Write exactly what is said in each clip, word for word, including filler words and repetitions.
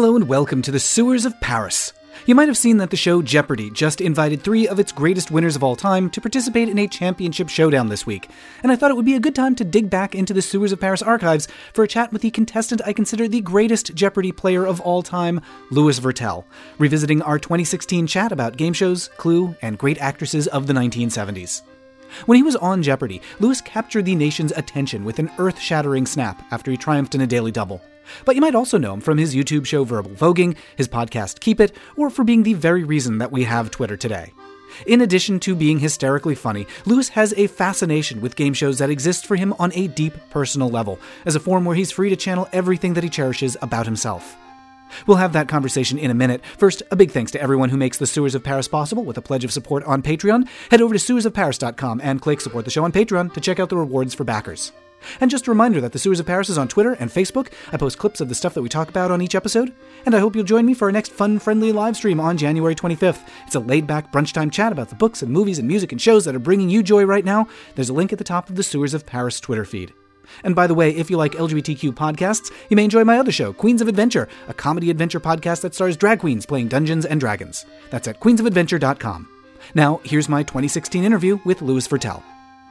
Hello and welcome to the Sewers of Paris. You might have seen that the show Jeopardy just invited three of its greatest winners of all time to participate in a championship showdown this week, and I thought it would be a good time to dig back into the Sewers of Paris archives for a chat with the contestant I consider the greatest Jeopardy player of all time, Louis Virtel, revisiting our twenty sixteen chat about game shows, Clue, and great actresses of the nineteen seventies. When he was on Jeopardy, Louis captured the nation's attention with an earth-shattering snap after he triumphed in a daily double. But you might also know him from his YouTube show Verbal Voguing, his podcast Keep It, or for being the very reason that we have Twitter today. In addition to being hysterically funny, Louis has a fascination with game shows that exist for him on a deep personal level, as a form where he's free to channel everything that he cherishes about himself. We'll have that conversation in a minute. First, a big thanks to everyone who makes the Sewers of Paris possible with a pledge of support on Patreon. Head over to sewers of paris dot com and click Support the Show on Patreon to check out the rewards for backers. And just a reminder that the Sewers of Paris is on Twitter and Facebook. I post clips of the stuff that we talk about on each episode. And I hope you'll join me for our next fun-friendly live stream on January twenty-fifth. It's a laid-back brunchtime chat about the books and movies and music and shows that are bringing you joy right now. There's a link at the top of the Sewers of Paris Twitter feed. And by the way, if you like L G B T Q podcasts, you may enjoy my other show, Queens of Adventure, a comedy adventure podcast that stars drag queens playing Dungeons and Dragons. That's at queens of adventure dot com. Now, here's my twenty sixteen interview with Louis Virtel.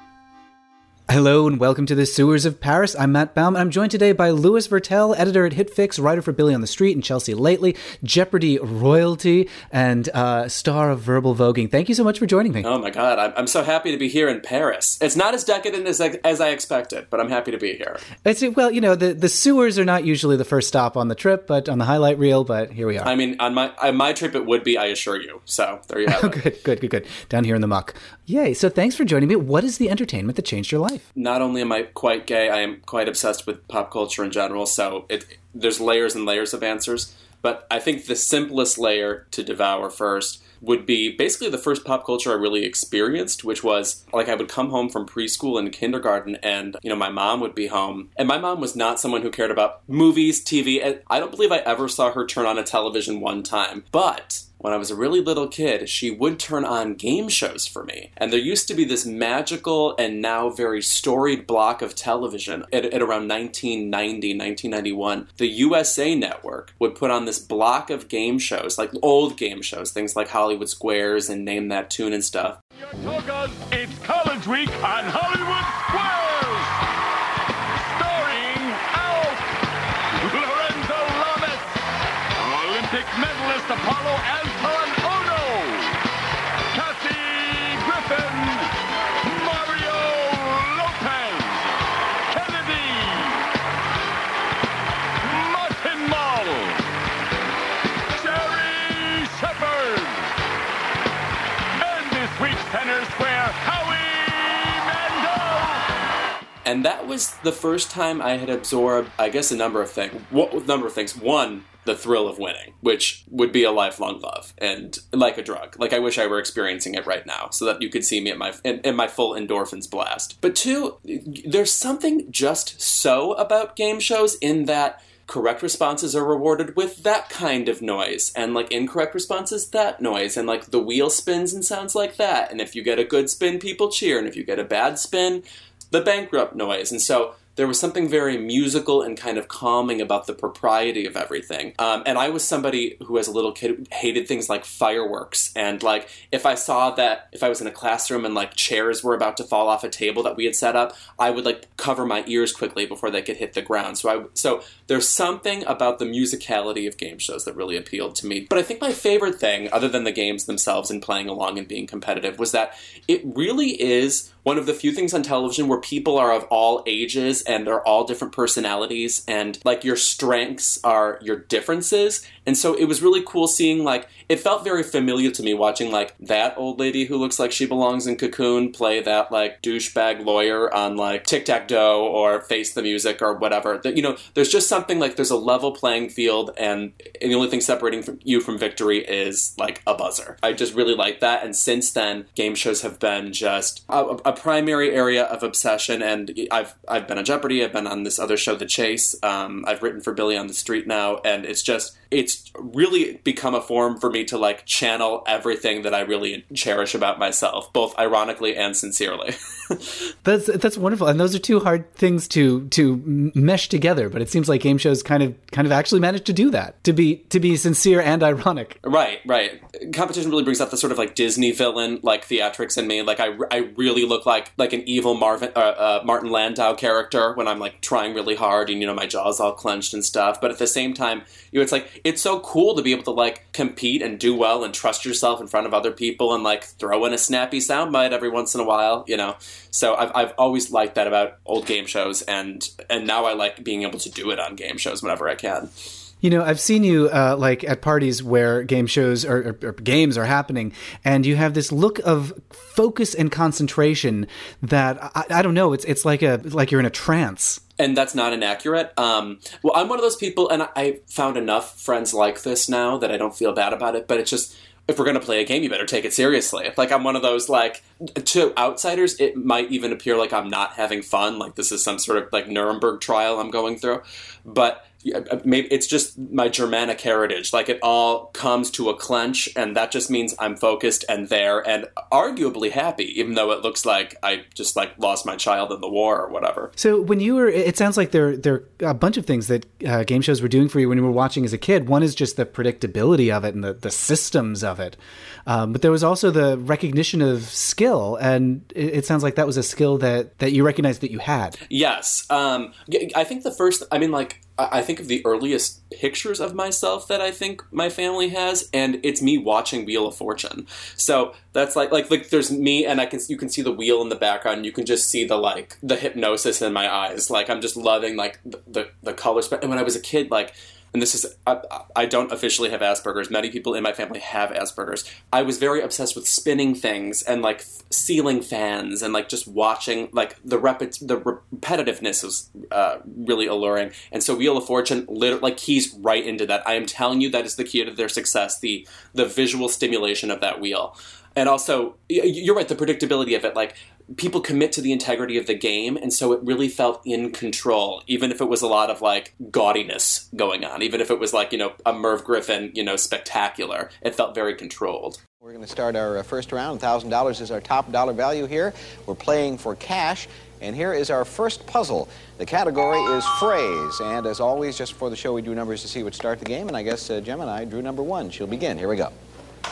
Hello and welcome to the Sewers of Paris. I'm Matt Baum, and I'm joined today by Louis Virtel, editor at HitFix, writer for Billy on the Street and Chelsea Lately, Jeopardy royalty, and uh, star of Verbal Voguing. Thank you so much for joining me. Oh my God, I'm, I'm so happy to be here in Paris. It's not as decadent as I, as I expected, but I'm happy to be here. It's, well, you know, the, the sewers are not usually the first stop on the trip, but on the highlight reel, but here we are. I mean, on my on my trip it would be, I assure you. So there you have it. Good, good, good, good. Down here in the muck. Yay, so thanks for joining me. What is the entertainment that changed your life? Not only am I quite gay, I am quite obsessed with pop culture in general, so it, there's layers and layers of answers. But I think the simplest layer to devour first would be basically the first pop culture I really experienced, which was, like, I would come home from preschool and kindergarten, and, you know, my mom would be home. And my mom was not someone who cared about movies, T V. I don't believe I ever saw her turn on a television one time. But when I was a really little kid, she would turn on game shows for me. And there used to be this magical and now very storied block of television at, at around nineteen ninety, nineteen ninety-one. The U S A Network would put on this block of game shows, like old game shows, things like Hollywood Squares and Name That Tune and stuff. Your togas, it's College Week on Hollywood Squares! Starring Alf, Lorenzo Lamas, Olympic medalist Apollo Anton Ono, Cassie Griffin, Mario Lopez, Kennedy, Martin Mull, Jerry Shepard, and this week's Center Square, Howie Mandel. And that was the first time I had absorbed, I guess, a number of things. What number of things? One, the thrill of winning, which would be a lifelong love, and like a drug. Like, I wish I were experiencing it right now, so that you could see me at my in, in my full endorphins blast. But two, there's something just so about game shows in that correct responses are rewarded with that kind of noise, and like incorrect responses, that noise, and like the wheel spins and sounds like that. And if you get a good spin, people cheer, and if you get a bad spin, the bankrupt noise. And so there was something very musical and kind of calming about the propriety of everything. Um, and I was somebody who, as a little kid, hated things like fireworks. And, like, if I saw that, if I was in a classroom and, like, chairs were about to fall off a table that we had set up, I would, like, cover my ears quickly before they could hit the ground. So, I, so there's something about the musicality of game shows that really appealed to me. But I think my favorite thing, other than the games themselves and playing along and being competitive, was that it really is one of the few things on television where people are of all ages and are all different personalities, and like your strengths are your differences. And so it was really cool seeing, like, it felt very familiar to me watching, like, that old lady who looks like she belongs in Cocoon play that, like, douchebag lawyer on, like, Tic-Tac-Doe or Face the Music or whatever. That, you know, there's just something, like, there's a level playing field, and, and the only thing separating from you from victory is, like, a buzzer. I just really like that, and since then, game shows have been just a, a primary area of obsession, and I've I've been on Jeopardy, I've been on this other show, The Chase, um, I've written for Billy on the Street now, and it's just, it's really become a form for me to like channel everything that I really cherish about myself, both ironically and sincerely. That's that's wonderful, and those are two hard things to to mesh together. But it seems like game shows kind of kind of actually managed to do that, to be to be sincere and ironic. Right, right. Competition really brings out the sort of like Disney villain, like theatrics in me. Like I, I really look like like an evil Marvin uh, uh, Martin Landau character when I'm like trying really hard and you know my jaw's all clenched and stuff. But at the same time, you know, it's like it's so cool to be able to like compete and do well and trust yourself in front of other people and like throw in a snappy soundbite every once in a while, you know. So I've I've always liked that about old game shows, and and now I like being able to do it on game shows whenever I can. You know, I've seen you uh, like at parties where game shows or, or, or games are happening, and you have this look of focus and concentration that I, I don't know. It's it's like a like you're in a trance. And that's not inaccurate. Um, well, I'm one of those people, and I, I found enough friends like this now that I don't feel bad about it. But it's just, if we're going to play a game, you better take it seriously. Like, I'm one of those, like, to outsiders, it might even appear like I'm not having fun, like this is some sort of, like, Nuremberg trial I'm going through. But maybe it's just my Germanic heritage. Like, it all comes to a clench, and that just means I'm focused and there and arguably happy, even though it looks like I just, like, lost my child in the war or whatever. So when you were, it sounds like there, there are a bunch of things that uh, game shows were doing for you when you were watching as a kid. One is just the predictability of it and the, the systems of it. Um, but there was also the recognition of skill, and it, it sounds like that was a skill that, that you recognized that you had. Yes. Um, I think the first, I mean, like, I think of the earliest pictures of myself that I think my family has, and it's me watching Wheel of Fortune. So that's like, like, like there's me, and I can, you can see the wheel in the background, and you can just see the, like, the hypnosis in my eyes. Like, I'm just loving, like, the, the, the colors. And when I was a kid, like, and this is, I, I don't officially have Asperger's. Many people in my family have Asperger's. I was very obsessed with spinning things and, like, ceiling fans and, like, just watching, like, the repet- the repetitiveness was uh, really alluring. And so Wheel of Fortune, lit- like, keys right into that. I am telling you that is the key to their success, the the visual stimulation of that wheel. And also, you're right, the predictability of it, like, people commit to the integrity of the game, and so it really felt in control, even if it was a lot of, like, gaudiness going on, even if it was, like, you know, a Merv Griffin, you know, spectacular. It felt very controlled. We're going to start our uh, first round. one thousand dollars is our top dollar value here. We're playing for cash, and here is our first puzzle. The category is phrase, and as always, just before the show, we drew numbers to see what start the game, and I guess uh, Gemini drew number one. She'll begin. Here we go.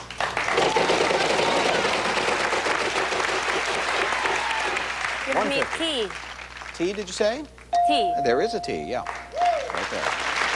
Give me T. T, did you say? T. There is a T, yeah. Right there.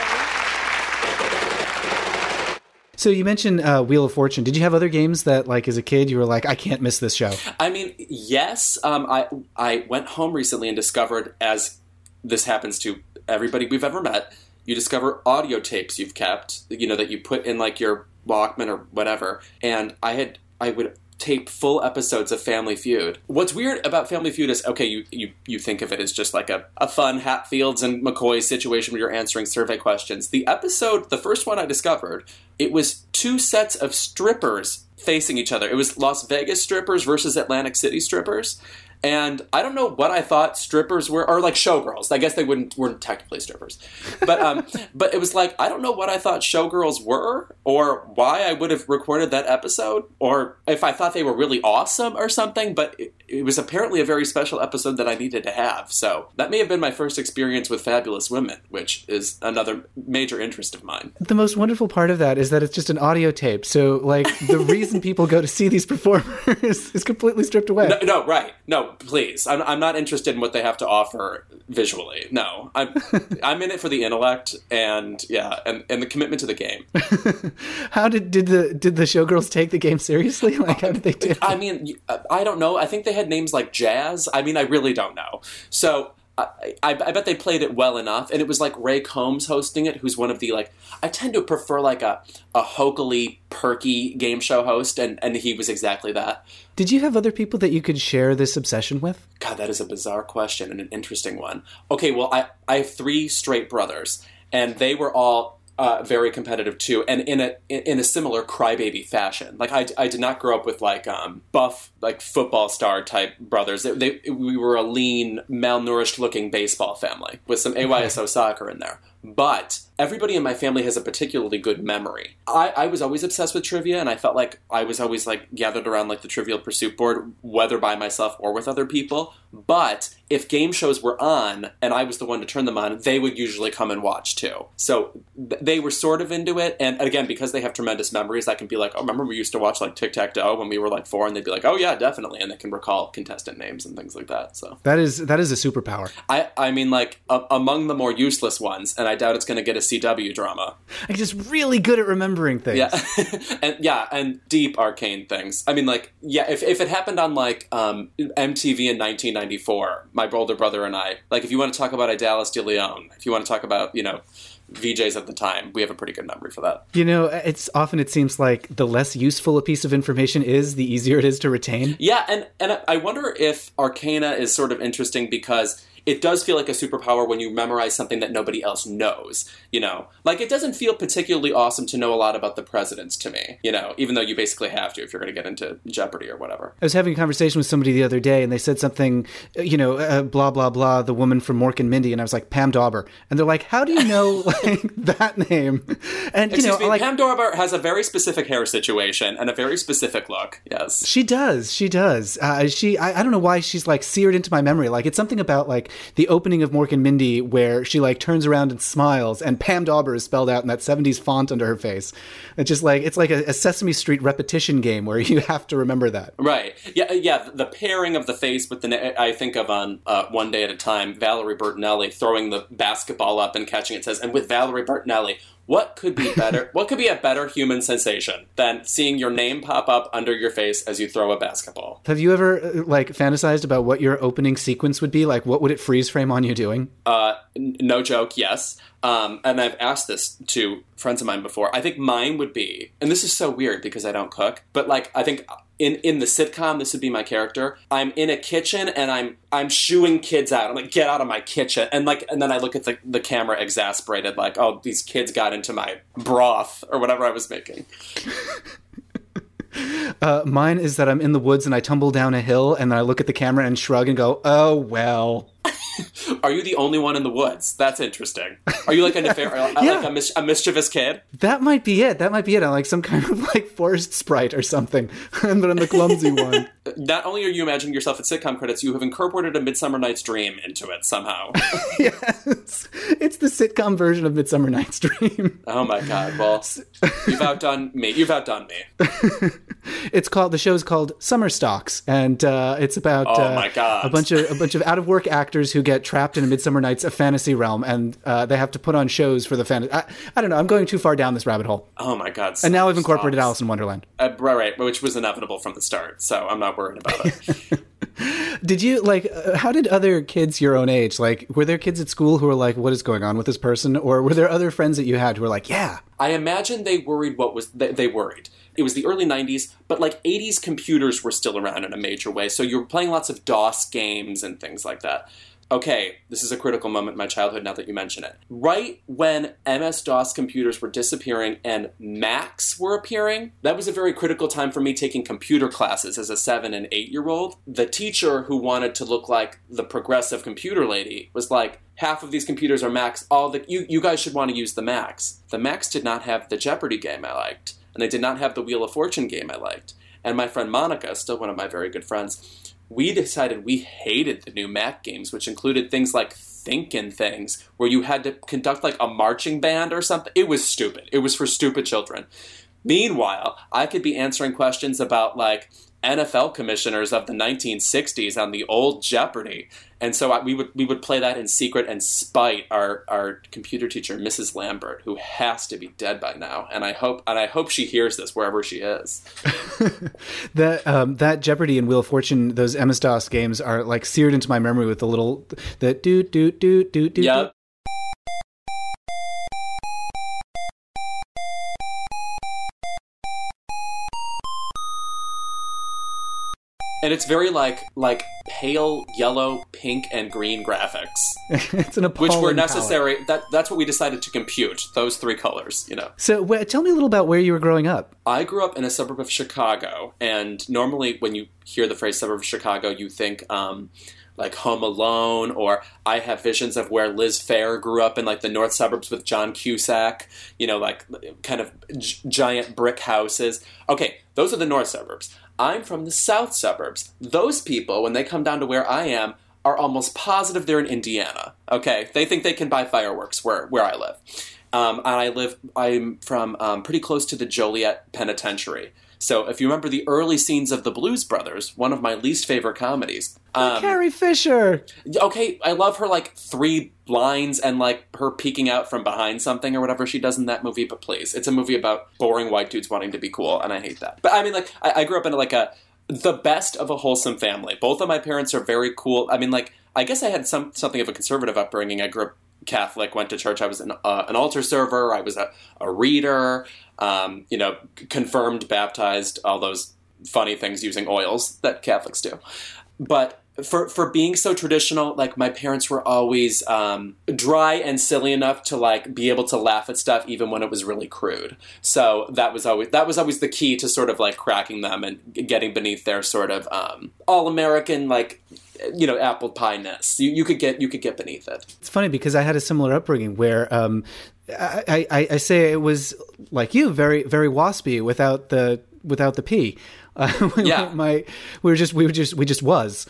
So you mentioned uh, Wheel of Fortune. Did you have other games that, like, as a kid, you were like, I can't miss this show? I mean, yes. Um, I I went home recently and discovered, as this happens to everybody we've ever met, you discover audio tapes you've kept, you know, that you put in, like, your Walkman or whatever. And I had, I would tape full episodes of Family Feud. What's weird about Family Feud is, okay, you you, you think of it as just like a, a fun Hatfields and McCoy situation where you're answering survey questions. The episode, the first one I discovered, it was two sets of strippers facing each other. It was Las Vegas strippers versus Atlantic City strippers. And I don't know what I thought strippers were, or like showgirls. I guess they wouldn't weren't technically strippers, but um, but it was like I don't know what I thought showgirls were, or why I would have recorded that episode, or if I thought they were really awesome or something. But it, it was apparently a very special episode that I needed to have. So that may have been my first experience with fabulous women, which is another major interest of mine. The most wonderful part of that is that it's just an audio tape. So, like, the reason people go to see these performers is completely stripped away. No, no right, no. Please, I'm, I'm not interested in what they have to offer visually. No, I'm I'm in it for the intellect and yeah, and, and the commitment to the game. How did did the did the showgirls take the game seriously? Like, how did they do it? I mean, I don't know. I think they had names like Jazz. I mean, I really don't know. So I, I, I bet they played it well enough, and it was like Ray Combs hosting it, who's one of the, like, I tend to prefer like a a hokily, perky game show host, and, and he was exactly that. Did you have other people that you could share this obsession with? God, that is a bizarre question and an interesting one. Okay, well, I, I have three straight brothers, and they were all uh, very competitive too, and in a in a similar crybaby fashion. Like, I, I did not grow up with, like, um, buff, like, football star type brothers. They, they, we were a lean, malnourished looking baseball family with some A Y S O soccer in there. but everybody in my family has a particularly good memory. I, I was always obsessed with trivia, and I felt like I was always like gathered around like the Trivial Pursuit board, whether by myself or with other people. But if game shows were on and I was the one to turn them on, they would usually come and watch too. So th- they were sort of into it. And again, because they have tremendous memories, I can be like, oh, remember we used to watch like Tic-Tac-Toe when we were like four? And they'd be like, oh yeah, definitely. And they can recall contestant names and things like that. So that is that is a superpower. I, I mean, like a- among the more useless ones, and I doubt it's going to get a C W drama. I'm just really good at remembering things. Yeah, and yeah, and deep arcane things. I mean, like, yeah, if, if it happened on like um, M T V in nineteen ninety-four, my older brother and I, like, if you want to talk about Idalis de Leon, if you want to talk about, you know, V Js at the time, we have a pretty good memory for that. You know, it's often it seems like the less useful a piece of information is, the easier it is to retain. Yeah, and and I wonder if Arcana is sort of interesting because it does feel like a superpower when you memorize something that nobody else knows, you know? Like, it doesn't feel particularly awesome to know a lot about the presidents to me, you know, even though you basically have to if you're going to get into Jeopardy or whatever. I was having a conversation with somebody the other day, and they said something, you know, uh, blah, blah, blah, the woman from Mork and Mindy, and I was like, Pam Dauber. And they're like, how do you know, like, that name? And, you Excuse know, me, like, Pam Dauber has a very specific hair situation and a very specific look, yes. She does, she does. Uh, she, I, I don't know why she's, like, seared into my memory. Like, it's something about, like, the opening of Mork and Mindy where she like turns around and smiles and Pam Dauber is spelled out in that seventies font under her face. It's just like it's like a, a Sesame Street repetition game where you have to remember that. Right. Yeah. Yeah. The pairing of the face with the na- I think of on uh, One Day at a Time, Valerie Bertinelli throwing the basketball up and catching it says, and with Valerie Bertinelli, what could be better? What could be a better human sensation than seeing your name pop up under your face as you throw a basketball? Have you ever like fantasized about what your opening sequence would be? Like, what would it freeze frame on you doing? Uh, n- no joke. Yes. Um, and I've asked this to friends of mine before. I think mine would be, and this is so weird because I don't cook, but like I think in, in the sitcom, this would be my character. I'm in a kitchen and I'm I'm shooing kids out. I'm like, get out of my kitchen, and like, and then I look at the the camera exasperated, like, oh, these kids got into my broth or whatever I was making. Uh, mine is that I'm in the woods and I tumble down a hill and then I look at the camera and shrug and go, oh, well. Are you the only one in the woods? That's interesting. Are you like a nefar- yeah. like a, mis- a mischievous kid? That might be it. That might be it. I'm like some kind of like forest sprite or something, but I'm the clumsy one. Not only are you imagining yourself at sitcom credits, you have incorporated a Midsummer Night's Dream into it somehow. Yes. It's the sitcom version of Midsummer Night's Dream. Oh my god. Well, you've outdone me. You've outdone me. It's called, the show's called Summer Stocks, and uh, it's about oh uh, my god. a bunch of a bunch of out-of-work actors who get trapped in a Midsummer Night's fantasy realm, and uh, they have to put on shows for the fantasy. I, I don't know. I'm going too far down this rabbit hole. Oh my god. And now I've incorporated Stocks. Alice in Wonderland. Uh, right, right, which was inevitable from the start, so I'm not worried about it. Did you, like, uh, how did other kids your own age, like, were there kids at school who were like, what is going on with this person? Or were there other friends that you had who were like, yeah? I imagine they worried what was, they, they worried. It was the early nineties, but like eighties computers were still around in a major way, so you were playing lots of DOS games and things like that. Okay, this is a critical moment in my childhood now that you mention it. Right when M S-DOS computers were disappearing and Macs were appearing, that was a very critical time for me taking computer classes as a seven and eight-year-old. The teacher who wanted to look like the progressive computer lady was like, half of these computers are Macs, all the you, you guys should want to use the Macs. The Macs did not have the Jeopardy game I liked, and they did not have the Wheel of Fortune game I liked. And my friend Monica, still one of my very good friends, we decided we hated the new Mac games, which included things like Thinkin' Things, where you had to conduct like a marching band or something. It was stupid. It was for stupid children. Meanwhile, I could be answering questions about like N F L commissioners of the nineteen sixties on the old Jeopardy. And so I, we would we would play that in secret and spite our, our computer teacher, Missus Lambert, who has to be dead by now. And I hope and I hope she hears this wherever she is. that um, that Jeopardy and Wheel of Fortune, those M S-DOS games are like seared into my memory with the little the do do do do do. Yep. And it's very like like pale yellow, pink, and green graphics. It's an appalling which were necessary. palette. That that's what we decided to compute. Those three colors, you know. So wh- tell me a little about where you were growing up. I grew up in a suburb of Chicago, and normally when you hear the phrase suburb of Chicago, you think um, like Home Alone, or I have visions of where Liz Phair grew up in like the north suburbs with John Cusack, you know, like kind of g- giant brick houses. Okay, those are the north suburbs. I'm from the south suburbs. Those people, when they come down to where I am, are almost positive they're in Indiana. Okay, they think they can buy fireworks where, where I live. Um, and I live, I'm from um, pretty close to the Joliet Penitentiary. So if you remember the early scenes of The Blues Brothers, one of my least favorite comedies. Um, Carrie Fisher! Okay, I love her, like, three lines and, like, her peeking out from behind something or whatever she does in that movie, but please. It's a movie about boring white dudes wanting to be cool, and I hate that. But, I mean, like, I, I grew up in, like, a the best of a wholesome family. Both of my parents are very cool. I mean, like, I guess I had some something of a conservative upbringing. I grew up Catholic, went to church. I was an, uh, an altar server. I was a, a reader, um, you know, confirmed, baptized, all those funny things using oils that Catholics do. But for for being so traditional, like, my parents were always um, dry and silly enough to, like, be able to laugh at stuff even when it was really crude. So that was always that was always the key to sort of, like, cracking them and getting beneath their sort of um, all-American, like, you know, apple pie-ness. You, you could get you could get beneath it. It's funny because I had a similar upbringing where um, I, I, I say it was like you, very very waspy without the without the P. Uh, yeah, my we were just we were just we just was.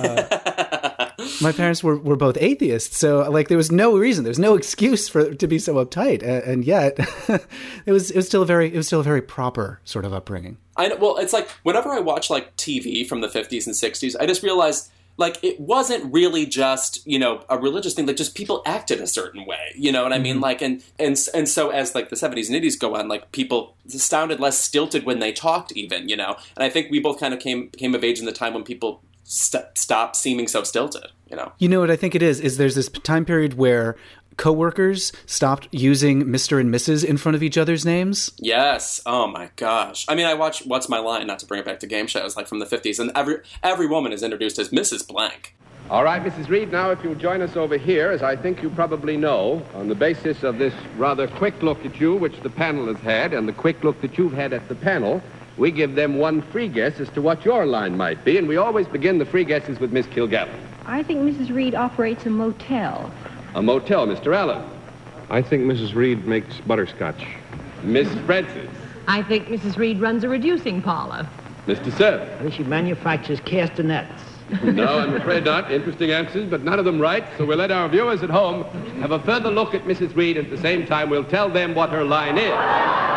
Uh, my parents were, were both atheists, so like there was no reason, there's no excuse for to be so uptight, and, and yet it was it was still a very it was still a very proper sort of upbringing. I know, well, it's like whenever I watch like T V from the fifties and sixties, I just realized, like, it wasn't really just, you know, a religious thing. Like, just people acted a certain way, you know what I mean? Mm-hmm. Like, and, and and so as, like, the seventies and eighties go on, like, people sounded less stilted when they talked even, you know? And I think we both kind of came came of age in the time when people st- stopped seeming so stilted, you know? You know what I think it is? Is there's this time period where coworkers stopped using Mister and Missus in front of each other's names. Yes. Oh my gosh. I mean, I watch What's My Line, not to bring it back to game shows, like from the fifties, and every every woman is introduced as Missus Blank. All right, Missus Reed, now if you'll join us over here, as I think you probably know, on the basis of this rather quick look at you, which the panel has had, and the quick look that you've had at the panel, we give them one free guess as to what your line might be, and we always begin the free guesses with Miss Kilgallen. I think Missus Reed operates a motel. A motel, Mister Allen. I think Missus Reed makes butterscotch. Miss Francis. I think Missus Reed runs a reducing parlor. Mister Seth. I think she manufactures castanets. No, I'm afraid not. Interesting answers, but none of them right. So we'll let our viewers at home have a further look at Missus Reed. At the same time, we'll tell them what her line is.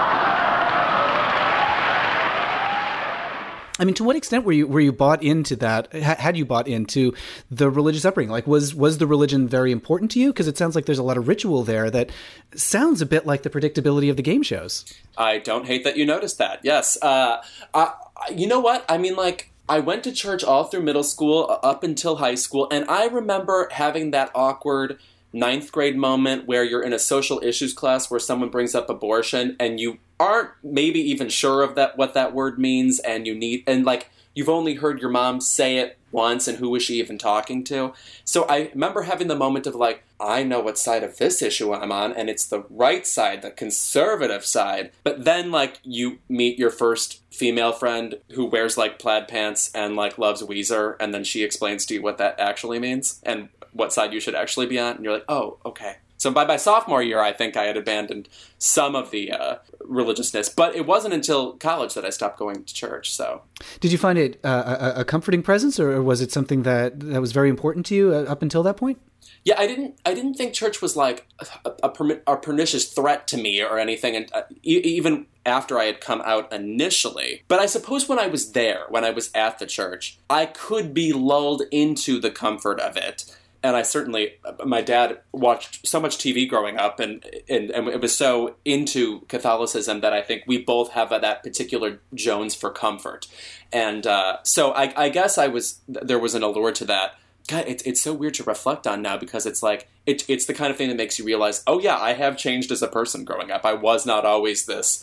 I mean, to what extent were you were you bought into that? Had you bought into the religious upbringing? Like, was was the religion very important to you? Because it sounds like there's a lot of ritual there that sounds a bit like the predictability of the game shows. I don't hate that you noticed that. Yes. Uh, I, you know what? I mean, like, I went to church all through middle school, up until high school, and I remember having that awkward ninth grade moment where you're in a social issues class where someone brings up abortion and you aren't maybe even sure of that what that word means, and you need and like you've only heard your mom say it once, and who was she even talking to? So I remember having the moment of like, I know what side of this issue I'm on, and it's the right side, the conservative side. But then like you meet your first female friend who wears like plaid pants and like loves Weezer, and then she explains to you what that actually means and what side you should actually be on, and you're like, oh, okay. So by my sophomore year, I think I had abandoned some of the uh, religiousness, but it wasn't until college that I stopped going to church. So, did you find it uh, a, a comforting presence, or was it something that, that was very important to you uh, up until that point? Yeah, I didn't. I didn't think church was like a, a, permi- a pernicious threat to me or anything, and uh, e- even after I had come out initially. But I suppose when I was there, when I was at the church, I could be lulled into the comfort of it. And I certainly, my dad watched so much T V growing up, and, and and it was so into Catholicism that I think we both have a, that particular Jones for comfort. And uh, so I, I guess I was there was an allure to that. God, it's it's so weird to reflect on now, because it's like it, it's the kind of thing that makes you realize, oh yeah, I have changed as a person growing up. I was not always this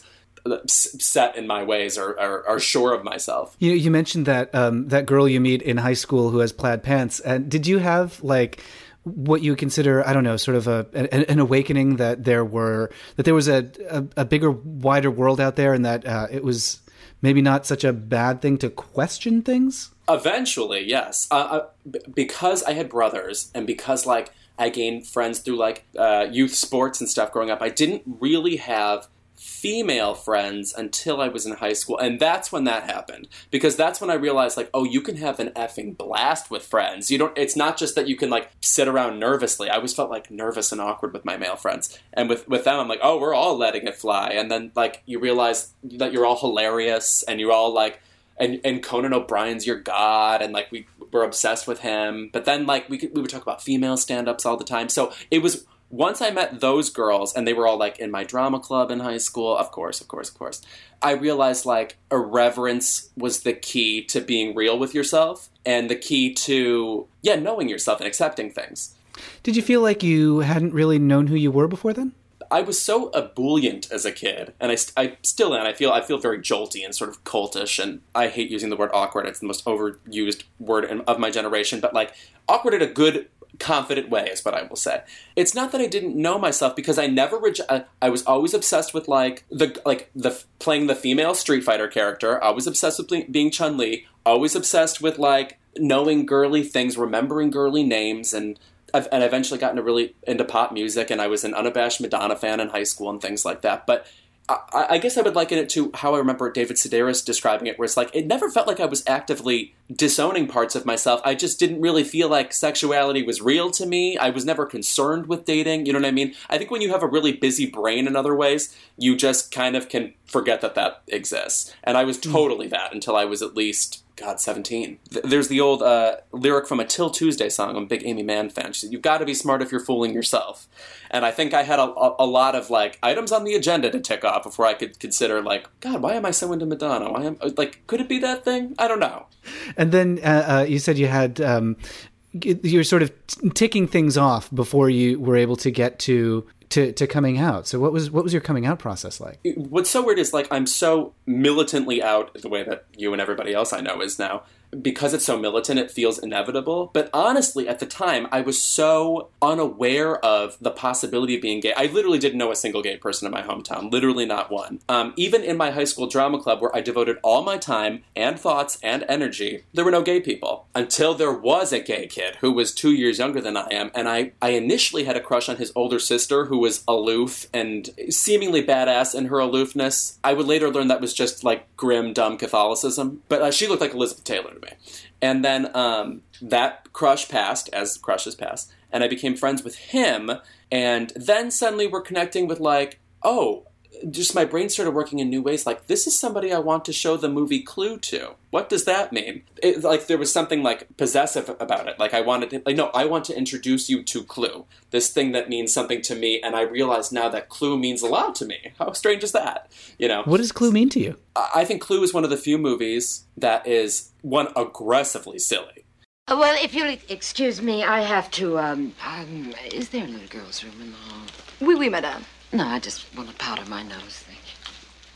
set in my ways or, or, or sure of myself. You you mentioned that um, that girl you meet in high school who has plaid pants. And did you have like what you would consider, I don't know, sort of a an, an awakening that there were that there was a, a, a bigger, wider world out there, and that uh, it was maybe not such a bad thing to question things? Eventually, yes. Uh, uh, b- because I had brothers, and because, like, I gained friends through, like, uh, youth sports and stuff growing up, I didn't really have female friends until I was in high school, and that's when that happened. Because that's when I realized, like, oh, you can have an effing blast with friends. You don't. It's not just that you can, like, sit around nervously. I always felt, like, nervous and awkward with my male friends. And with, with them, I'm like, oh, we're all letting it fly. And then, like, you realize that you're all hilarious, and you're all, like, And, and Conan O'Brien's your god, and, like, we were obsessed with him. But then, like, we could, we would talk about female stand-ups all the time. So it was, once I met those girls, and they were all, like, in my drama club in high school, of course, of course, of course, I realized, like, irreverence was the key to being real with yourself, and the key to, yeah, knowing yourself and accepting things. Did you feel like you hadn't really known who you were before then? I was so ebullient as a kid, and I, I still am. I feel I feel very jolty and sort of cultish, and I hate using the word awkward. It's the most overused word in, of my generation, but, like, awkward in a good, confident way is what I will say. It's not that I didn't know myself, because I never reje- I, I was always obsessed with, like, the like the playing the female Street Fighter character. I was obsessed with being Chun-Li. Always obsessed with, like, knowing girly things, remembering girly names, and I've, and I eventually got into really into pop music, and I was an unabashed Madonna fan in high school and things like that. But I, I guess I would liken it to how I remember David Sedaris describing it, where it's like, it never felt like I was actively disowning parts of myself. I just didn't really feel like sexuality was real to me. I was never concerned with dating. You know what I mean? I think when you have a really busy brain in other ways, you just kind of can forget that that exists. And I was totally that until I was at least... God, seventeen. There's the old uh, lyric from a Till Tuesday song. I'm a big Amy Mann fan. She said, you've got to be smart if you're fooling yourself. And I think I had a, a, a lot of, like, items on the agenda to tick off before I could consider, like, God, why am I so into Madonna? Why am like, could it be that thing? I don't know. And then uh, uh, you said you had, um, you're sort of t- ticking things off before you were able to get to... To, to coming out. So what was what was your coming out process like? What's so weird is, like, I'm so militantly out the way that you and everybody else I know is now. Because it's so militant, it feels inevitable. But honestly, at the time, I was so unaware of the possibility of being gay. I literally didn't know a single gay person in my hometown. Literally not one. Um, even in my high school drama club, where I devoted all my time and thoughts and energy, there were no gay people. Until there was a gay kid who was two years younger than I am. And I, I initially had a crush on his older sister, who was aloof and seemingly badass in her aloofness. I would later learn that was just, like, grim, dumb Catholicism. But uh, she looked like Elizabeth Taylor to me. And then um, that crush passed, as crushes pass, and I became friends with him, and then suddenly we're connecting with, like, oh, just my brain started working in new ways, like, this is somebody I want to show the movie Clue to. What does that mean? It, like, there was something, like, possessive about it. Like, I wanted to, like, no, I want to introduce you to Clue, this thing that means something to me, and I realize now that Clue means a lot to me. How strange is that? You know? What does Clue mean to you? I think Clue is one of the few movies that is, one, aggressively silly. Uh, well, if you'll excuse me, I have to, um, um, is there a little girl's room in the hall? Oui, oui, madame. No, I just want to powder my nose, thank you.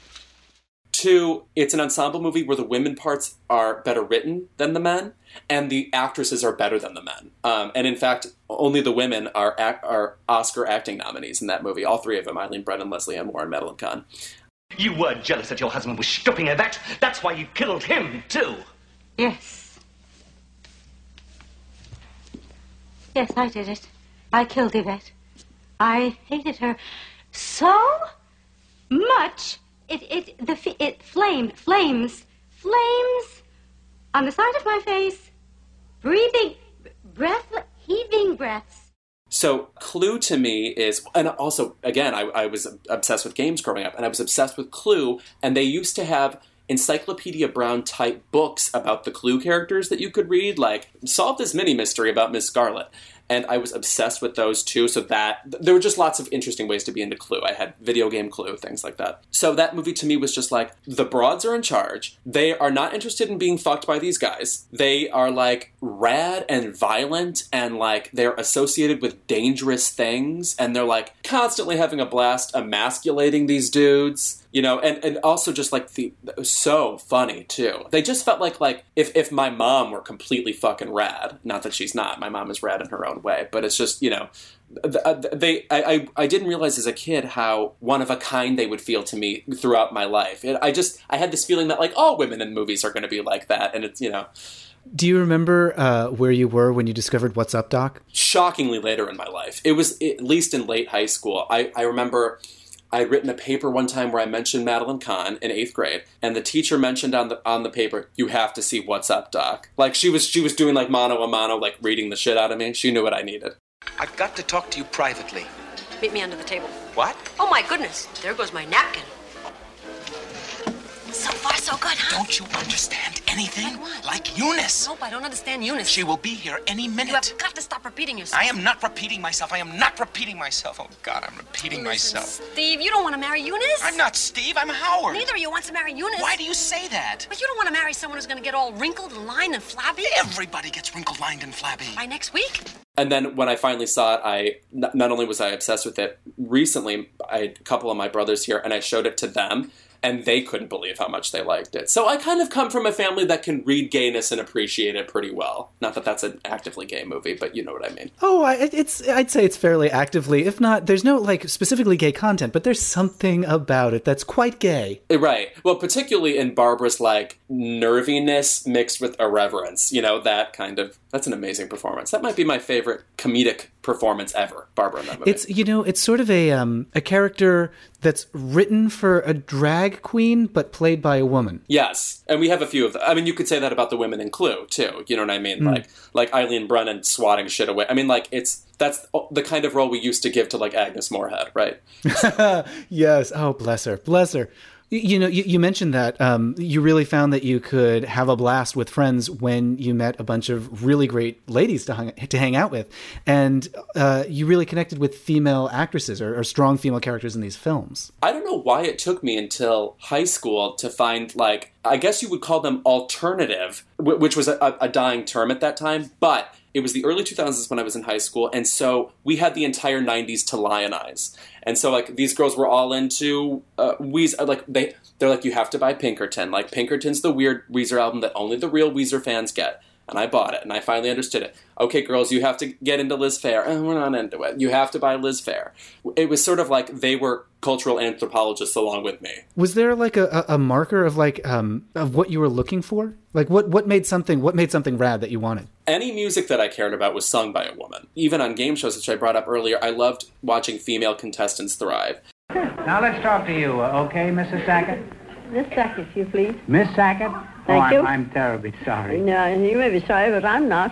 Two, it's an ensemble movie where the women parts are better written than the men, and the actresses are better than the men. Um, and in fact, only the women are act- are Oscar acting nominees in that movie. All three of them, Eileen Brennan, Leslie Ann Warren, Madeline Kahn. You were jealous that your husband was stopping at that. That's why you killed him, too. Yes. Yes, I did it. I killed Yvette. I hated her so much. It, it, the, it flamed, flames, flames on the side of my face, breathing, breath, heaving breaths. So Clue to me is, and also, again, I, I was obsessed with games growing up, and I was obsessed with Clue, and they used to have Encyclopedia Brown type books about the Clue characters that you could read, like, solve this mini mystery about Miss Scarlet. And I was obsessed with those too, so that, there were just lots of interesting ways to be into Clue. I had video game Clue, things like that. So that movie to me was just like, the broads are in charge. They are not interested in being fucked by these guys. They are, like, rad and violent, and, like, they're associated with dangerous things, and they're, like, constantly having a blast emasculating these dudes. You know, and, and also just, like, the, it was so funny, too. They just felt like, like, if, if my mom were completely fucking rad, not that she's not, my mom is rad in her own way, but it's just, you know, they, I, I, I didn't realize as a kid how one of a kind they would feel to me throughout my life. It, I just, I had this feeling that, like, all women in movies are going to be like that, and it's, you know, Do you remember uh, where you were when you discovered What's Up, Doc? Shockingly later in my life. It was at least in late high school. I, I remember I had written a paper one time where I mentioned Madeline Kahn in eighth grade, and the teacher mentioned on the on the paper, "You have to see What's Up, Doc." Like she was she was doing like mano a mano, like reading the shit out of me. She knew what I needed. I've got to talk to you privately. Meet me under the table. What? Oh my goodness, there goes my napkin. So far, so good, huh? Don't you understand anything? Like what? Like Eunice. Nope, I don't understand Eunice. She will be here any minute. You have got to stop repeating yourself. I am not repeating myself. I am not repeating myself. Oh, God, I'm repeating Listen, myself. Steve, you don't want to marry Eunice. I'm not Steve. I'm Howard. Neither of you wants to marry Eunice. Why do you say that? But you don't want to marry someone who's going to get all wrinkled and lined and flabby. Everybody gets wrinkled, lined, and flabby. By next week? And then when I finally saw it, I not only was I obsessed with it, recently I had a couple of my brothers here, and I showed it to them, and they couldn't believe how much they liked it. So I kind of come from a family that can read gayness and appreciate it pretty well. Not that that's an actively gay movie, but you know what I mean. Oh, I, it's I'd say it's fairly actively. If not, there's no like specifically gay content, but there's something about it that's quite gay. Right. Well, particularly in Barbara's like nerviness mixed with irreverence. You know, that kind of, that's an amazing performance. That might be my favorite comedic performance ever, Barbara in that movie. It's, you know, it's sort of a um, a character that's written for a drag queen, but played by a woman. Yes. And we have a few of them. I mean, you could say that about the women in Clue, too. You know what I mean? Mm. Like like Eileen Brennan swatting shit away. I mean, like, it's, that's the kind of role we used to give to, like, Agnes Moorehead, right? Yes. Oh, bless her. Bless her. You know, you, you mentioned that um, you really found that you could have a blast with friends when you met a bunch of really great ladies to hang, to hang out with. And uh, you really connected with female actresses or, or strong female characters in these films. I don't know why it took me until high school to find, like, I guess you would call them alternative, which was a, a dying term at that time, but it was the early two thousands when I was in high school, and so we had the entire nineties to lionize. And so, like, these girls were all into uh, Weezer. Like, they, they're like, you have to buy Pinkerton. Like, Pinkerton's the weird Weezer album that only the real Weezer fans get. And I bought it, and I finally understood it. Okay, girls, you have to get into Liz Phair. Oh, we're not into it. You have to buy Liz Phair. It was sort of like they were cultural anthropologists along with me. Was there like a, a marker of like um, of what you were looking for? Like what, what made something what made something rad that you wanted? Any music that I cared about was sung by a woman. Even on game shows, which I brought up earlier, I loved watching female contestants thrive. Now let's talk to you, uh, okay, Missus Sackett? Miss Sackett, you please. Miss Sackett? Thank oh, you. I'm, I'm terribly sorry. No, you may be sorry, but I'm not.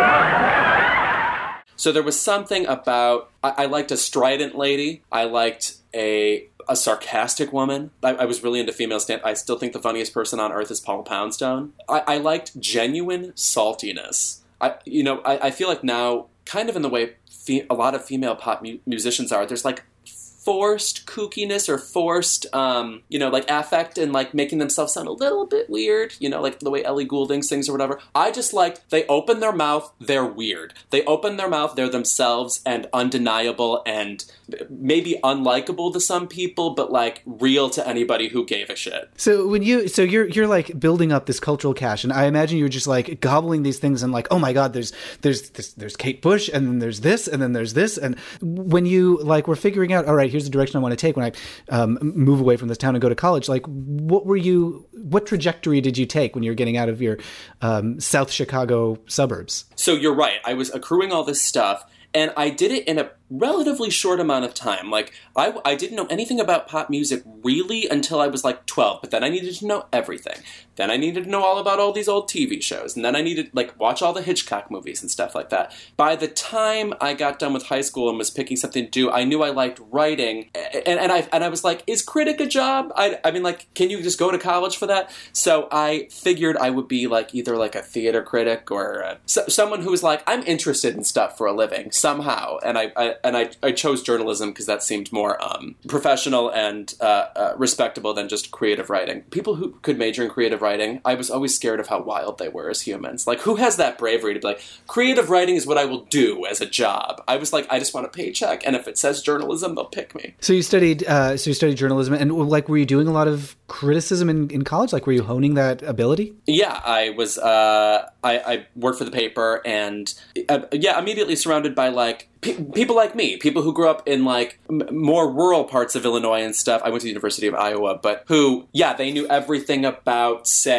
So there was something about, I, I liked a strident lady. I liked a a sarcastic woman. I, I was really into female stand. I still think the funniest person on earth is Paula Poundstone. I, I liked genuine saltiness. I, you know, I, I feel like now, kind of in the way fe- a lot of female pop mu- musicians are, there's like forced kookiness or forced, um, you know, like affect and like making themselves sound a little bit weird, you know, like the way Ellie Goulding sings or whatever. I just like, they open their mouth, they're weird. They open their mouth, they're themselves and undeniable and maybe unlikable to some people, but like real to anybody who gave a shit. So when you, so you're, you're like building up this cultural cache, and I imagine you're just like gobbling these things and like, oh my God, there's, there's, this, there's Kate Bush, and then there's this, and then there's this. And when you like were figuring out, all right, here's the direction I want to take when I um, move away from this town and go to college, like what were you, what trajectory did you take when you were getting out of your um, South Chicago suburbs? So you're right. I was accruing all this stuff, and I did it in a relatively short amount of time. Like, I, I didn't know anything about pop music really until I was like twelve, but then I needed to know everything. Then I needed to know all about all these old T V shows, and then I needed, like, watch all the Hitchcock movies and stuff like that. By the time I got done with high school and was picking something to do, I knew I liked writing, and, and, I, and I was like, is critic a job? I, I mean, like, can you just go to college for that? So I figured I would be, like, either, like, a theater critic or uh, so, someone who was like, I'm interested in stuff for a living, somehow, and I, I and I, I chose journalism because that seemed more um, professional and uh, uh, respectable than just creative writing. People who could major in creative writing, I was always scared of how wild they were as humans. Like, who has that bravery to be like, creative writing is what I will do as a job? I was like, I just want a paycheck, and if it says journalism, they'll pick me. So you studied, uh, so you studied journalism, and like, were you doing a lot of criticism in, in college? Like, were you honing that ability? Yeah, I was. Uh, I, I worked for the paper, and uh, yeah, immediately surrounded by like pe- people like me, people who grew up in like m- more rural parts of Illinois and stuff. I went to the University of Iowa, but who, yeah, they knew everything about, say,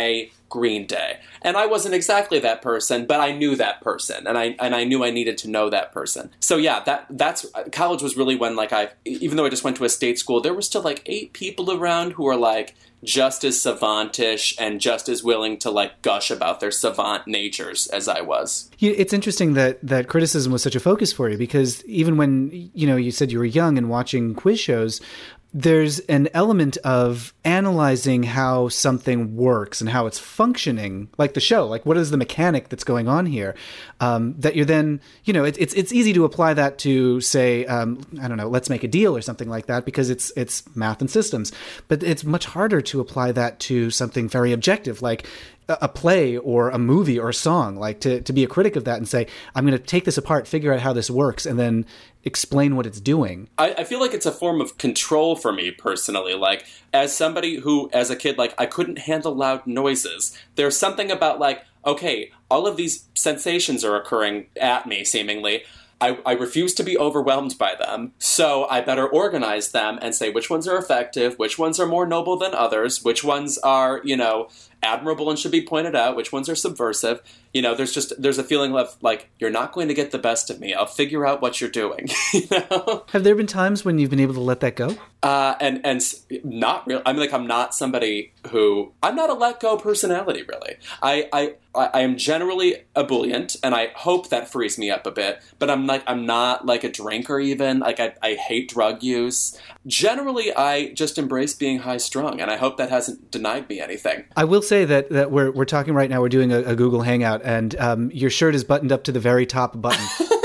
Green Day. And I wasn't exactly that person, but I knew that person, and I and I knew I needed to know that person. So yeah, that that's college was really when, like, I, even though I just went to a state school, there were still like eight people around who were like just as savantish and just as willing to like gush about their savant natures as I was. It's interesting that that criticism was such a focus for you, because even when, you know, you said you were young and watching quiz shows, there's an element of analyzing how something works and how it's functioning, like the show, like what is the mechanic that's going on here, um, that you're then, you know, it, it's it's easy to apply that to, say, um, I don't know, Let's Make a Deal or something like that, because it's it's math and systems. But it's much harder to apply that to something very objective, like a play or a movie or a song, like to, to be a critic of that and say, I'm going to take this apart, figure out how this works, and then explain what it's doing. I, I feel like it's a form of control for me personally. Like, as somebody who, as a kid, like, I couldn't handle loud noises. There's something about, like, okay, all of these sensations are occurring at me, seemingly. I, I refuse to be overwhelmed by them, so I better organize them and say which ones are effective, which ones are more noble than others, which ones are, you know, admirable and should be pointed out, which ones are subversive. You know, there's just, there's a feeling of, like, you're not going to get the best of me. I'll figure out what you're doing, you know? Have there been times when you've been able to let that go? Uh, and, and not real. I mean, like, I'm not somebody who, I'm not a let go personality, really. I, I, I am generally ebullient, and I hope that frees me up a bit, but I'm like, I'm not like a drinker even. Like, I, I hate drug use. Generally, I just embrace being high strung, and I hope that hasn't denied me anything. I will say that, that we're, we're talking right now, we're doing a, a Google Hangout, and um, your shirt is buttoned up to the very top button.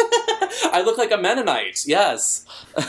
I look like a Mennonite, yes.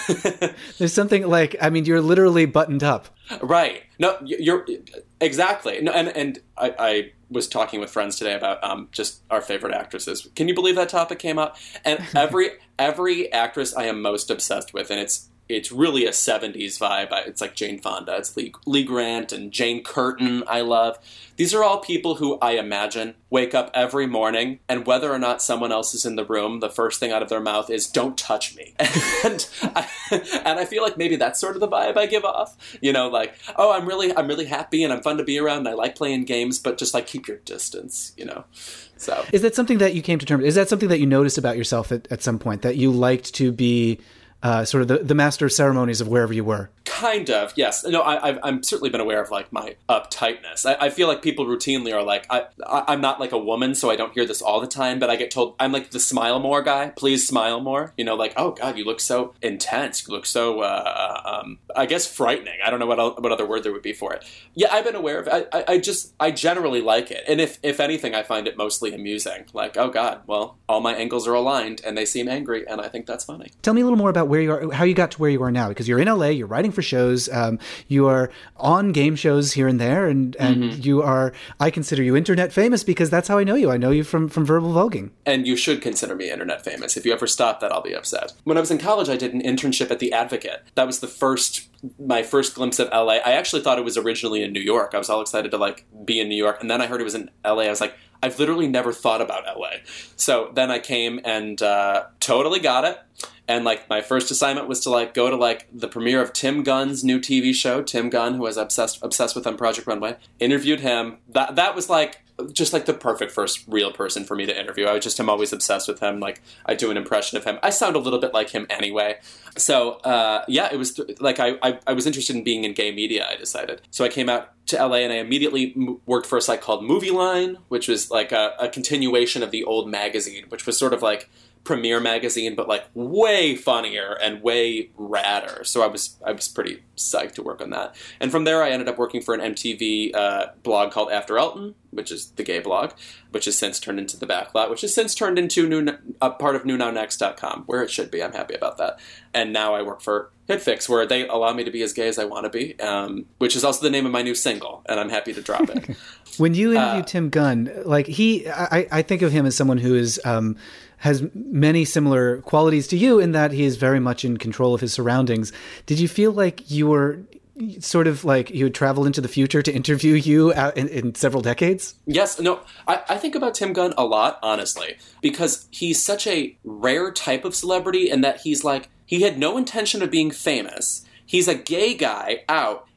There's something like, I mean, you're literally buttoned up. Right. No, you're, exactly. No, and and I, I was talking with friends today about um, just our favorite actresses. Can you believe that topic came up? And every every actress I am most obsessed with, and it's it's really a seventies vibe. It's like Jane Fonda, it's Lee, Lee Grant, and Jane Curtin I love. These are all people who I imagine wake up every morning, and whether or not someone else is in the room, the first thing out of their mouth is, don't touch me. And I, and I feel like maybe that's sort of the vibe I give off. You know, like, oh, I'm really I'm really happy and I'm fun to be around and I like playing games, but just like keep your distance, you know. So is that something that you came to terms, is that something that you noticed about yourself at, at some point, that you liked to be Uh, sort of the, the master of ceremonies of wherever you were? Kind of, yes. No, I, I've I'm certainly been aware of, like, my uptightness. I, I feel like people routinely are like, I, I, I'm not like a woman, so I don't hear this all the time, but I get told, I'm like the smile more guy. Please smile more. You know, like, oh, God, you look so intense. You look so, uh, um, I guess, frightening. I don't know what else, what other word there would be for it. Yeah, I've been aware of it. I, I, I just, I generally like it. And if, if anything, I find it mostly amusing. Like, oh, God, well, all my angles are aligned, and they seem angry, and I think that's funny. Tell me a little more about where you are, how you got to where you are now, because you're in L A, you're writing for shows, um, you are on game shows here and there, and, and mm-hmm. you are, I consider you internet famous because that's how I know you. I know you from, from Verbal Voguing. And you should consider me internet famous. If you ever stop that, I'll be upset. When I was in college, I did an internship at The Advocate. That was the first, my first glimpse of L A. I actually thought it was originally in New York. I was all excited to, like, be in New York, and then I heard it was in L A. I was like, I've literally never thought about L A. So then I came and uh, totally got it. And, like, my first assignment was to, like, go to, like, the premiere of Tim Gunn's new T V show. Tim Gunn, who I was obsessed obsessed with on Project Runway. Interviewed him. That that was, like, just, like, the perfect first real person for me to interview. I was just, I'm always obsessed with him. Like, I do an impression of him. I sound a little bit like him anyway. So, uh, yeah, it was, like, I, I, I was interested in being in gay media, I decided. So I came out to L A and I immediately m- worked for a site called Movie Line, which was, like, a, a continuation of the old magazine, which was sort of, like, Premiere Magazine, but, like, way funnier and way radder. So I was I was pretty psyched to work on that. And from there, I ended up working for an M T V uh, blog called After Elton, which is the gay blog, which has since turned into The Backlot, which has since turned into new, a part of new now next dot com, where it should be. I'm happy about that. And now I work for HitFix, where they allow me to be as gay as I want to be, um, which is also the name of my new single, and I'm happy to drop it. When you interviewed uh, Tim Gunn, like, he, I, I think of him as someone who is... Um, has many similar qualities to you in that he is very much in control of his surroundings. Did you feel like you were sort of like you had traveled into the future to interview you in, in several decades? Yes. No, I, I think about Tim Gunn a lot, honestly, because he's such a rare type of celebrity in that he's like, he had no intention of being famous. He's a gay guy out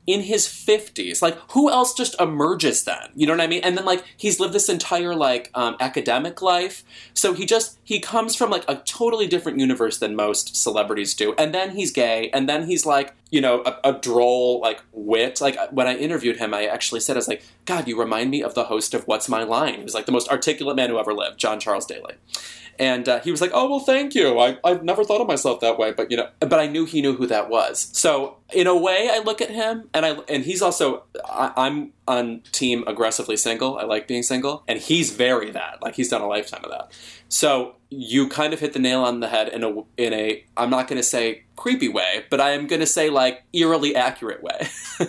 in his fifties. Like, who else just emerges then? You know what I mean? And then, like, he's lived this entire, like, um, academic life. So he just, he comes from, like, a totally different universe than most celebrities do. And then he's gay. And then he's, like, you know, a, a droll, like, wit. Like, when I interviewed him, I actually said, I was like, God, you remind me of the host of What's My Line? He was, like, the most articulate man who ever lived, John Charles Daly. And uh, he was like, oh, well, thank you. I, I've never thought of myself that way. But, you know, but I knew he knew who that was. So in a way, I look at him and I, and he's also, I, I'm on team aggressively single. I like being single. And he's very that. Like, he's done a lifetime of that. So you kind of hit the nail on the head in a, in a, I'm not going to say creepy way, but I am going to say, like, eerily accurate way.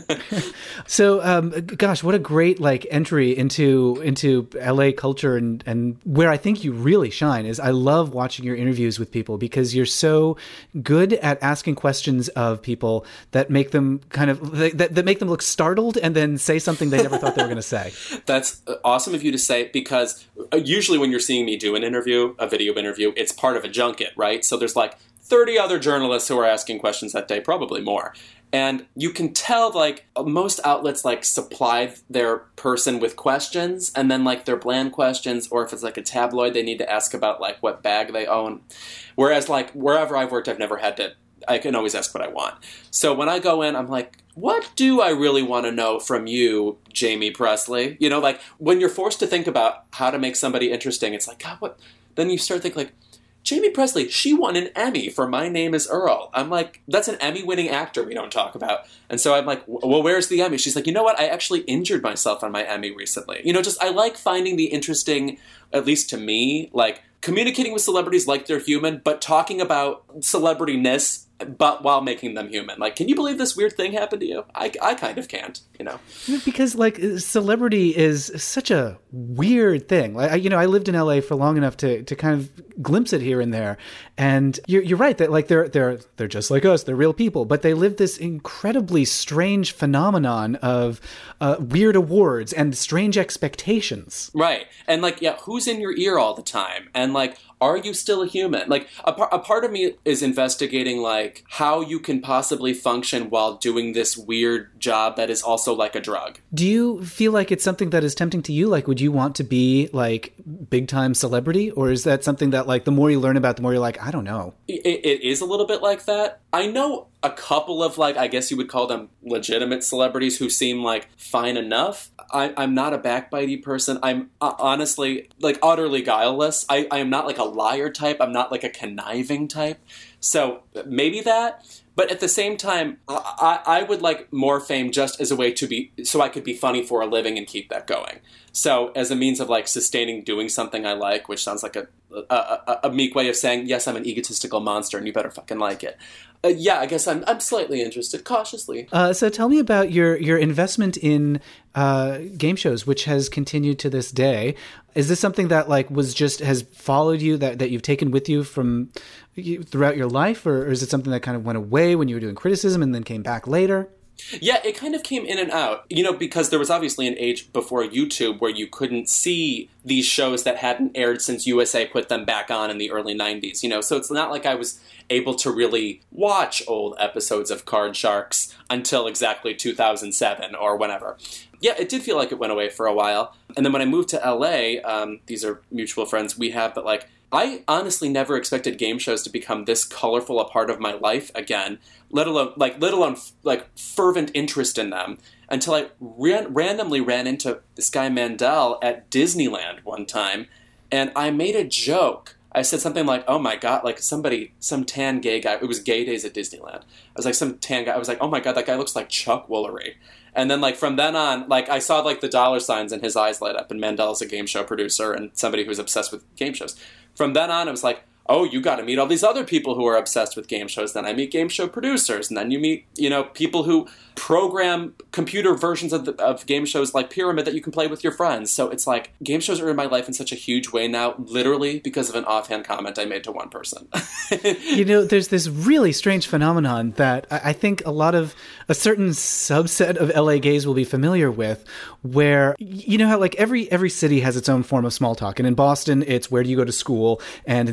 So, um, gosh, what a great, like, entry into into L A culture, and, and where I think you really shine is I love watching your interviews with people, because you're so good at asking questions of people that make them kind of, that, that make them look startled and then say something they never thought they were going to say. That's awesome of you to say, because usually when you're seeing me do an interview, a video interview, it's part of a junket, right? So there's like thirty other journalists who are asking questions that day, probably more. And you can tell, like, most outlets, like, supply their person with questions, and then, like, they're bland questions, or if it's, like, a tabloid, they need to ask about, like, what bag they own. Whereas, like, wherever I've worked, I've never had to, I can always ask what I want. So when I go in, I'm like, what do I really want to know from you, Jamie Presley? You know, like, when you're forced to think about how to make somebody interesting, it's like, God, what? Then you start thinking, like, Jamie Presley, she won an Emmy for My Name is Earl. I'm like, that's an Emmy-winning actor we don't talk about. And so I'm like, well, where's the Emmy? She's like, you know what? I actually injured myself on my Emmy recently. You know, just I like finding the interesting, at least to me, like, communicating with celebrities like they're human, but talking about celebrity-ness, but while making them human. Like, can you believe this weird thing happened to you? I, I kind of can't, you know. Because, like, celebrity is such a weird thing. Like, I, you know, I lived in L A for long enough to, to kind of glimpse it here and there. And you're, you're right that, like, they're they're they're just like us. They're real people, but they live this incredibly strange phenomenon of uh, weird awards and strange expectations. Right. And, like, yeah, who's in your ear all the time? And, like, are you still a human? Like, a, par- a part of me is investigating, like, how you can possibly function while doing this weird job that is also like a drug. Do you feel like it's something that is tempting to you? Like, would you want to be, like, big-time celebrity? Or is that something that, like, the more you learn about, the more you're like, I don't know? It, it is a little bit like that. I know a couple of, like, I guess you would call them legitimate celebrities who seem, like, fine enough. I, I'm not a backbitey person. I'm uh, honestly, like, utterly guileless. I, I am not, like, a liar type. I'm not, like, a conniving type. So maybe that. But at the same time, I, I would like more fame just as a way to be, so I could be funny for a living and keep that going. So as a means of, like, sustaining doing something I like, which sounds like a a, a, a meek way of saying, yes, I'm an egotistical monster and you better fucking like it. Uh, yeah, I guess I'm I'm slightly interested, cautiously. Uh, so tell me about your, your investment in uh, game shows, which has continued to this day. Is this something that, like, was just has followed you, that, that you've taken with you from you, throughout your life, or, or is it something that kind of went away when you were doing criticism and then came back later? Yeah, it kind of came in and out, you know, because there was obviously an age before YouTube where you couldn't see these shows that hadn't aired since U S A put them back on in the early nineties, you know, so it's not like I was able to really watch old episodes of Card Sharks until exactly two thousand seven or whenever. Yeah, it did feel like it went away for a while. And then when I moved to L A, um, these are mutual friends we have, but, like, I honestly never expected game shows to become this colorful a part of my life again, let alone, like, let alone, like, fervent interest in them, until I ran- randomly ran into this guy Mandel at Disneyland one time, and I made a joke. I said something like, oh my God, like somebody, some tan gay guy, it was gay days at Disneyland. I was like, some tan guy, I was like, oh my God, that guy looks like Chuck Woolery. And then, like, from then on, like, I saw, like, the dollar signs and his eyes light up, and Mandel's a game show producer and somebody who's obsessed with game shows. From then on, it was like, oh, you got to meet all these other people who are obsessed with game shows. Then I meet game show producers, and then you meet, you know, people who program computer versions of, the, of game shows like Pyramid that you can play with your friends. So it's like, game shows are in my life in such a huge way now, literally because of an offhand comment I made to one person. You know, there's this really strange phenomenon that I think a lot of, a certain subset of L A gays will be familiar with, where, you know how, like, every every city has its own form of small talk. And in Boston, it's where do you go to school? And in San Francisco,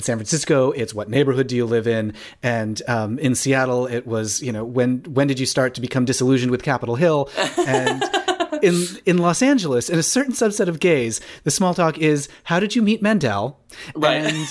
Francisco, it's what neighborhood do you live in? And um, in Seattle, it was, you know, when when did you start to become disillusioned with Capitol Hill? And in in Los Angeles, in a certain subset of gays, the small talk is, how did you meet Mendel? Right. And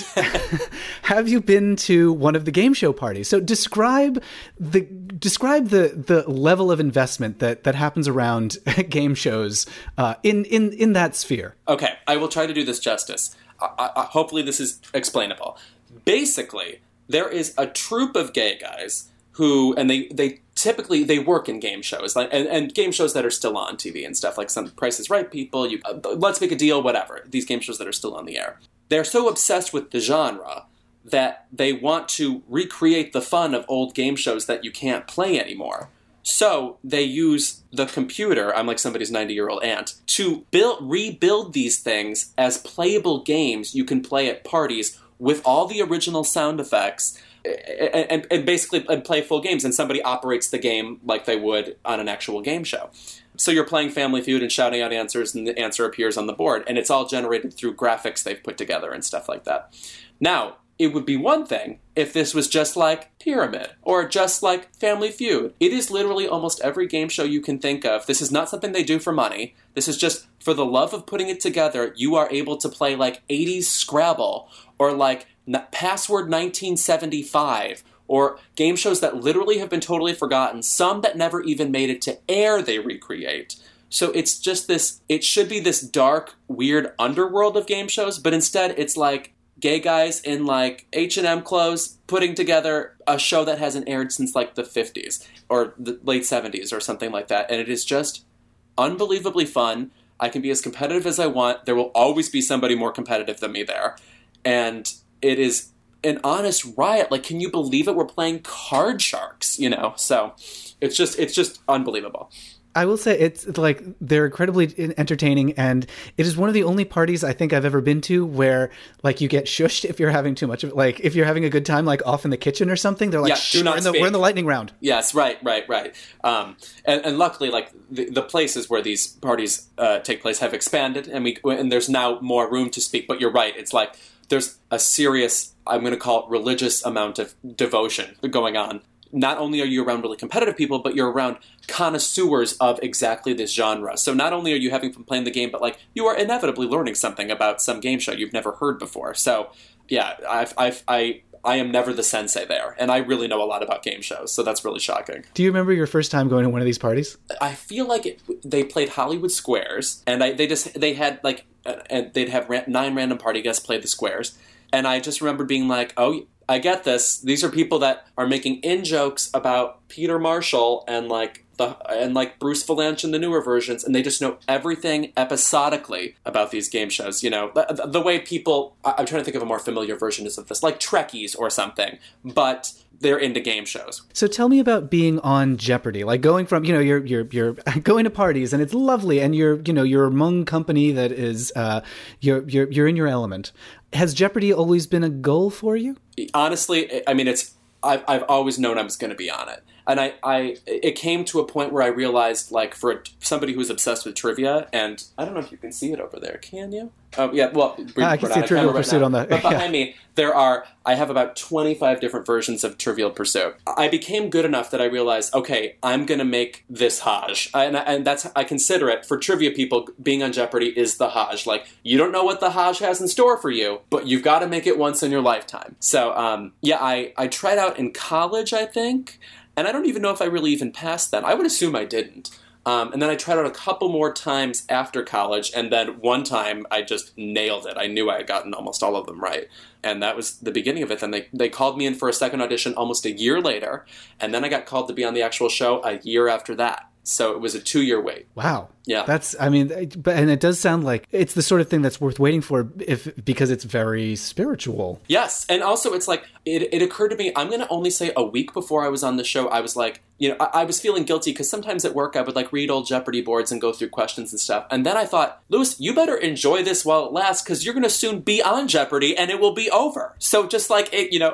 have you been to one of the game show parties? So describe the describe the the level of investment that that happens around game shows uh, in in in that sphere. Okay, I will try to do this justice. I, I, hopefully, this is explainable. Basically, there is a troupe of gay guys who, and they they typically they work in game shows, like and, and game shows that are still on T V and stuff, like some Price is Right people. You uh, Let's Make a Deal, whatever. These game shows that are still on the air. They're so obsessed with the genre that they want to recreate the fun of old game shows that you can't play anymore. So they use the computer, I'm like somebody's ninety-year-old aunt, to build, rebuild these things as playable games you can play at parties with all the original sound effects and, and, and basically and play full games. And somebody operates the game like they would on an actual game show. So you're playing Family Feud and shouting out answers, and the answer appears on the board. And it's all generated through graphics they've put together and stuff like that. Now, it would be one thing if this was just like Pyramid or just like Family Feud. It is literally almost every game show you can think of. This is not something they do for money. This is just for the love of putting it together. You are able to play like eighties Scrabble or like Password nineteen seventy-five or game shows that literally have been totally forgotten. Some that never even made it to air they recreate. So it's just this, it should be this dark, weird underworld of game shows, but instead it's like gay guys in like H and M clothes putting together a show that hasn't aired since like the fifties or the late seventies or something like that. And it is just unbelievably fun. I can be as competitive as I want. There will always be somebody more competitive than me there. And it is an honest riot. Like, can you believe it? We're playing Card Sharks, you know? So it's just, it's just unbelievable. I will say it's like they're incredibly entertaining, and it is one of the only parties I think I've ever been to where like you get shushed if you're having too much of it. Like if you're having a good time, like off in the kitchen or something, they're like, yeah, Shh, do not we're, in the, speak. we're in the lightning round. Yes, right, right, right. Um, and, and luckily, like the, the places where these parties uh, take place have expanded, and we and there's now more room to speak. But you're right, it's like there's a serious, I'm going to call it religious amount of devotion going on. Not only are you around really competitive people, but you're around connoisseurs of exactly this genre. So not only are you having fun playing the game, but like you are inevitably learning something about some game show you've never heard before. So yeah, I've, I've, I I am never the sensei there, and I really know a lot about game shows, so that's really shocking. Do you remember your first time going to one of these parties? I feel like it, they played Hollywood Squares, and I, they just they had like, uh, and they'd have ran, nine random party guests play the squares, and I just remember being like, oh. I get this. These are people that are making in-jokes about Peter Marshall and like the and like Bruce Vilanch in the newer versions, and they just know everything episodically about these game shows. You know, the, the way people, I'm trying to think of a more familiar version of this, like Trekkies or something, but they're into game shows. So tell me about being on Jeopardy, like going from, you know, you're you're you're going to parties and it's lovely, and you're you know you're among company that is uh, you're you're you're in your element. Has Jeopardy always been a goal for you? Honestly, I mean, it's I've I've always known I was going to be on it, and I, I it came to a point where I realized, like, for a, somebody who's obsessed with trivia, and I don't know if you can see it over there, can you? Oh yeah, well, ah, I can see Trivial Pursuit right on the. But behind yeah. me, there are I have about twenty-five different versions of Trivial Pursuit. I became good enough that I realized, okay, I'm going to make this Hajj, and and that's I consider it for trivia people. Being on Jeopardy is the Hajj. Like, you don't know what the Hajj has in store for you, but you've got to make it once in your lifetime. So um, yeah, I I tried out in college, I think, and I don't even know if I really even passed that. I would assume I didn't. Um, and then I tried out a couple more times after college, and then one time I just nailed it. I knew I had gotten almost all of them right. And that was the beginning of it. Then they, they called me in for a second audition almost a year later, and then I got called to be on the actual show a year after that. So it was a two-year wait. Wow. Yeah. That's, I mean, but and it does sound like it's the sort of thing that's worth waiting for if because it's very spiritual. Yes. And also it's like, it, it occurred to me, I'm going to only say a week before I was on the show, I was like, you know, I, I was feeling guilty because sometimes at work I would like read old Jeopardy boards and go through questions and stuff. And then I thought, Louis, you better enjoy this while it lasts because you're going to soon be on Jeopardy and it will be over. So just like, it, you know,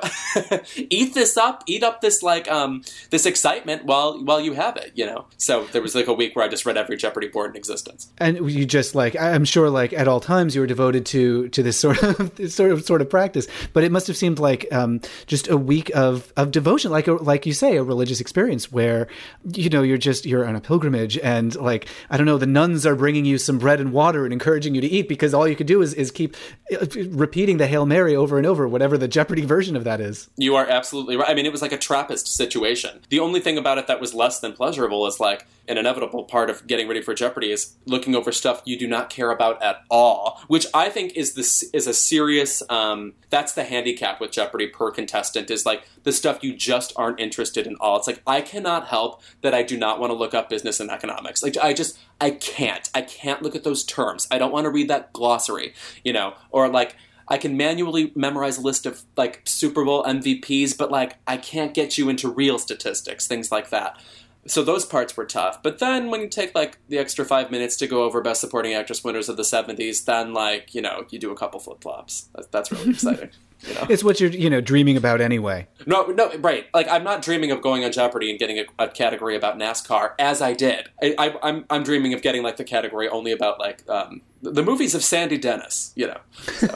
eat this up, eat up this like, um, this excitement while, while you have it, you know. So there was like a week where I just read every Jeopardy board important existence. And you just like, I'm sure like at all times you were devoted to to this sort of this sort of sort of practice, but it must have seemed like um, just a week of of devotion, like a, like you say, a religious experience where, you know, you're just you're on a pilgrimage and like, I don't know, the nuns are bringing you some bread and water and encouraging you to eat because all you could do is is keep repeating the Hail Mary over and over, whatever the Jeopardy version of that is. You are absolutely right. I mean, it was like a Trappist situation. The only thing about it that was less than pleasurable is like an inevitable part of getting ready for Jeopardy is looking over stuff you do not care about at all, which I think is this is a serious, um, that's the handicap with Jeopardy per contestant, is like the stuff you just aren't interested in all. It's like, I cannot help that I do not want to look up business and economics. Like, I just, I can't. I can't look at those terms. I don't want to read that glossary, you know, or like, I can manually memorize a list of, like, Super Bowl M V Ps, but, like, I can't get you into real statistics, things like that. So those parts were tough. But then when you take, like, the extra five minutes to go over Best Supporting Actress winners of the seventies, then, like, you know, you do a couple flip-flops. That's, that's really exciting. You know? It's what you're, you know, dreaming about anyway. No, no, right. Like, I'm not dreaming of going on Jeopardy and getting a, a category about NASCAR, as I did. I, I, I'm I'm dreaming of getting, like, the category only about, like, um, the movies of Sandy Dennis, you know. So.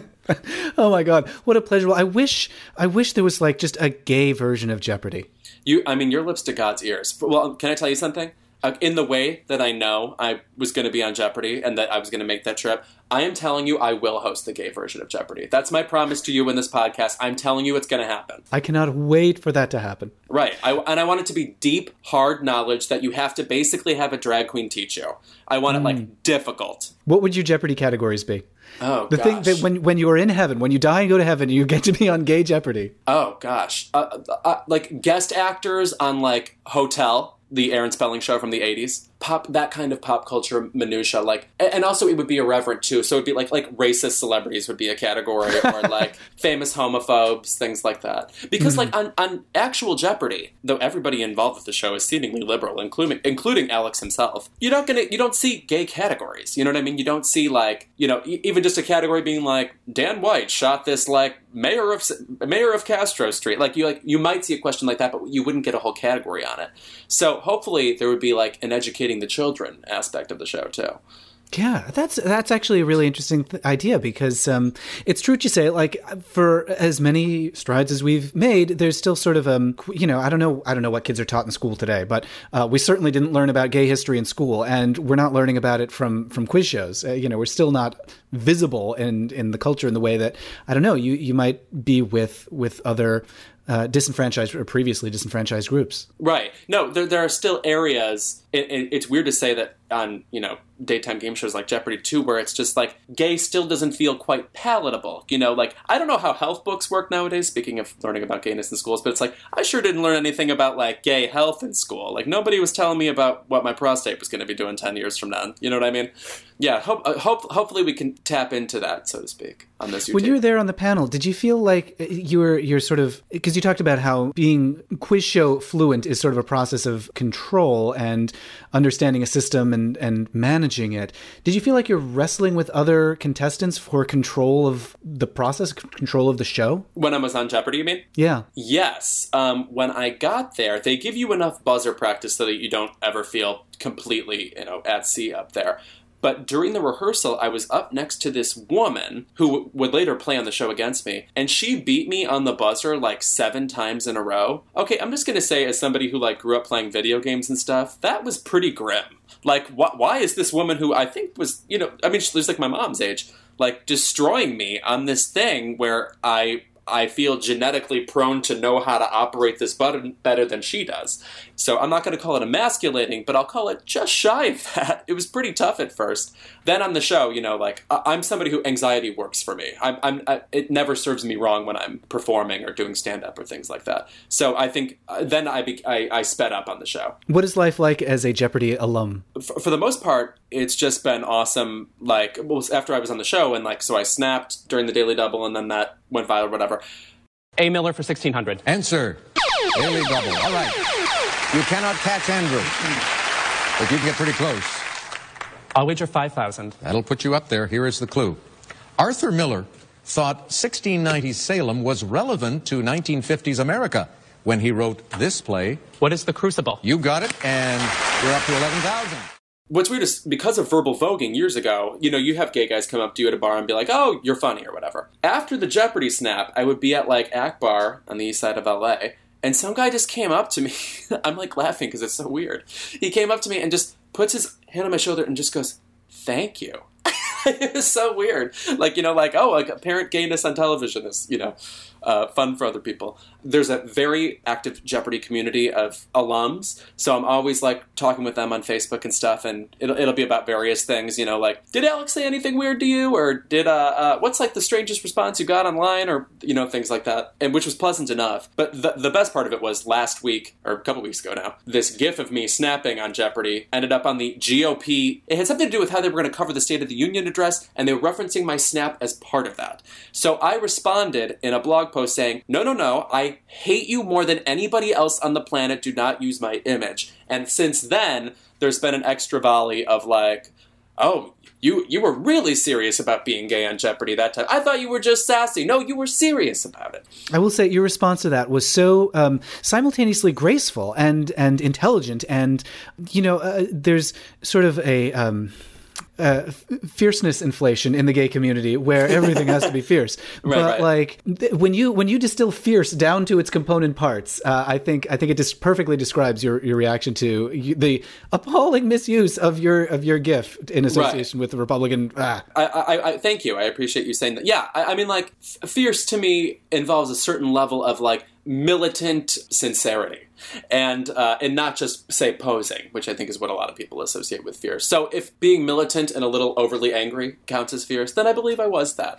Oh, my God. What a pleasure. I wish, I wish there was, like, just a gay version of Jeopardy. You, I mean, your lips to God's ears. Well, can I tell you something? Uh, in the way that I know I was going to be on Jeopardy and that I was going to make that trip, I am telling you I will host the gay version of Jeopardy. That's my promise to you in this podcast. I'm telling you it's going to happen. I cannot wait for that to happen. Right. I, and I want it to be deep, hard knowledge that you have to basically have a drag queen teach you. I want mm. it, like, difficult. What would your Jeopardy categories be? Oh, the gosh. thing that when when you are in heaven, when you die and go to heaven, you get to be on Gay Jeopardy. Oh, gosh. Uh, uh, like, guest actors on, like, Hotel, the Aaron Spelling show from the eighties. Pop, that kind of pop culture minutia, like, and also it would be irreverent too. So it'd be like like racist celebrities would be a category, or like famous homophobes, things like that. Because mm-hmm. like on, on actual Jeopardy, though everybody involved with the show is seemingly liberal, including including Alex himself, you're not gonna you don't see gay categories. You know what I mean? You don't see like you know even just a category being like Dan White shot this like mayor of mayor of Castro Street. Like you like you might see a question like that, but you wouldn't get a whole category on it. So hopefully there would be like an educating the children aspect of the show too. Yeah, that's that's actually a really interesting th- idea because um, it's true what you say. Like for as many strides as we've made, there's still sort of um, you know, I don't know, I don't know what kids are taught in school today, but uh, we certainly didn't learn about gay history in school, and we're not learning about it from from quiz shows. Uh, you know, we're still not visible in in the culture in the way that I don't know you you might be with with other. Uh, disenfranchised or previously disenfranchised groups. Right. No, there there are still areas. It, it, it's weird to say that on you know daytime game shows like Jeopardy two, where it's just like gay still doesn't feel quite palatable. You know, like I don't know how health books work nowadays. Speaking of learning about gayness in schools, but it's like I sure didn't learn anything about like gay health in school. Like nobody was telling me about what my prostate was going to be doing ten years from now. You know what I mean? Yeah. Hope, uh, hope hopefully we can tap into that, so to speak, on this. When you were there on the panel, did you feel like you were you're sort of because you talked about how being quiz show fluent is sort of a process of control and understanding a system and, and managing it. Did you feel like you're wrestling with other contestants for control of the process, control of the show? When I was on Jeopardy, you mean? Yeah. Yes. Um, when I got there, they give you enough buzzer practice so that you don't ever feel completely, you know, at sea up there. But during the rehearsal, I was up next to this woman who w- would later play on the show against me, and she beat me on the buzzer like seven times in a row. Okay, I'm just going to say, as somebody who like grew up playing video games and stuff, that was pretty grim. Like, wh- why is this woman who I think was, you know, I mean, she's like my mom's age, like destroying me on this thing where I... I feel genetically prone to know how to operate this button better than she does. So I'm not going to call it emasculating, but I'll call it just shy of that. It was pretty tough at first. Then on the show, you know, like I'm somebody who anxiety works for me. I'm, I'm I, it never serves me wrong when I'm performing or doing stand-up or things like that. So I think uh, then I, be, I I sped up on the show. What is life like as a Jeopardy alum? For, for the most part, it's just been awesome. Like well, after I was on the show, and like so I snapped during the Daily Double, and then that went viral, whatever. A. Miller for sixteen hundred. Answer. Daily Double. All right. You cannot catch Andrew, but you can get pretty close. I'll wager five thousand. That'll put you up there. Here is the clue. Arthur Miller thought sixteen nineties Salem was relevant to nineteen fifties America when he wrote this play. What is The Crucible? You got it, and you're up to eleven thousand. What's weird is because of verbal voguing years ago, you know, you have gay guys come up to you at a bar and be like, oh, you're funny or whatever. After the Jeopardy snap, I would be at like Akbar on the east side of L A, and some guy just came up to me. I'm like laughing because it's so weird. He came up to me and just puts his hand on my shoulder and just goes, thank you. It was so weird. Like, you know, like, oh, like apparent gayness on television is, you know, uh, fun for other people. There's a very active Jeopardy community of alums, so I'm always, like, talking with them on Facebook and stuff, and it'll, it'll be about various things, you know, like, did Alex say anything weird to you, or did, uh, uh, what's, like, the strangest response you got online, or, you know, things like that, and which was pleasant enough. But the, the best part of it was last week, or a couple weeks ago now, this gif of me snapping on Jeopardy ended up on the G O P. It had something to do with how they were going to cover the State of the Union address, and they were referencing my snap as part of that. So I responded in a blog post saying, no, no, no, I hate you more than anybody else on the planet. Do not use my image. And since then, there's been an extra volley of like, oh, you you were really serious about being gay on Jeopardy that time. I thought you were just sassy. No, you were serious about it. I will say your response to that was so um, simultaneously graceful and, and intelligent. And, you know, uh, there's sort of a... Um, Uh, f- fierceness inflation in the gay community where everything has to be fierce. Right, but right. like th- when you when you distill fierce down to its component parts, uh, I think I think it just perfectly describes your, your reaction to you, the appalling misuse of your of your GIF in association right. with the Republican. Ah. I, I, I thank you. I appreciate you saying that. Yeah, I, I mean, like f- fierce to me involves a certain level of like militant sincerity. And uh, and not just, say, posing, which I think is what a lot of people associate with fierce. So if being militant and a little overly angry counts as fierce, then I believe I was that.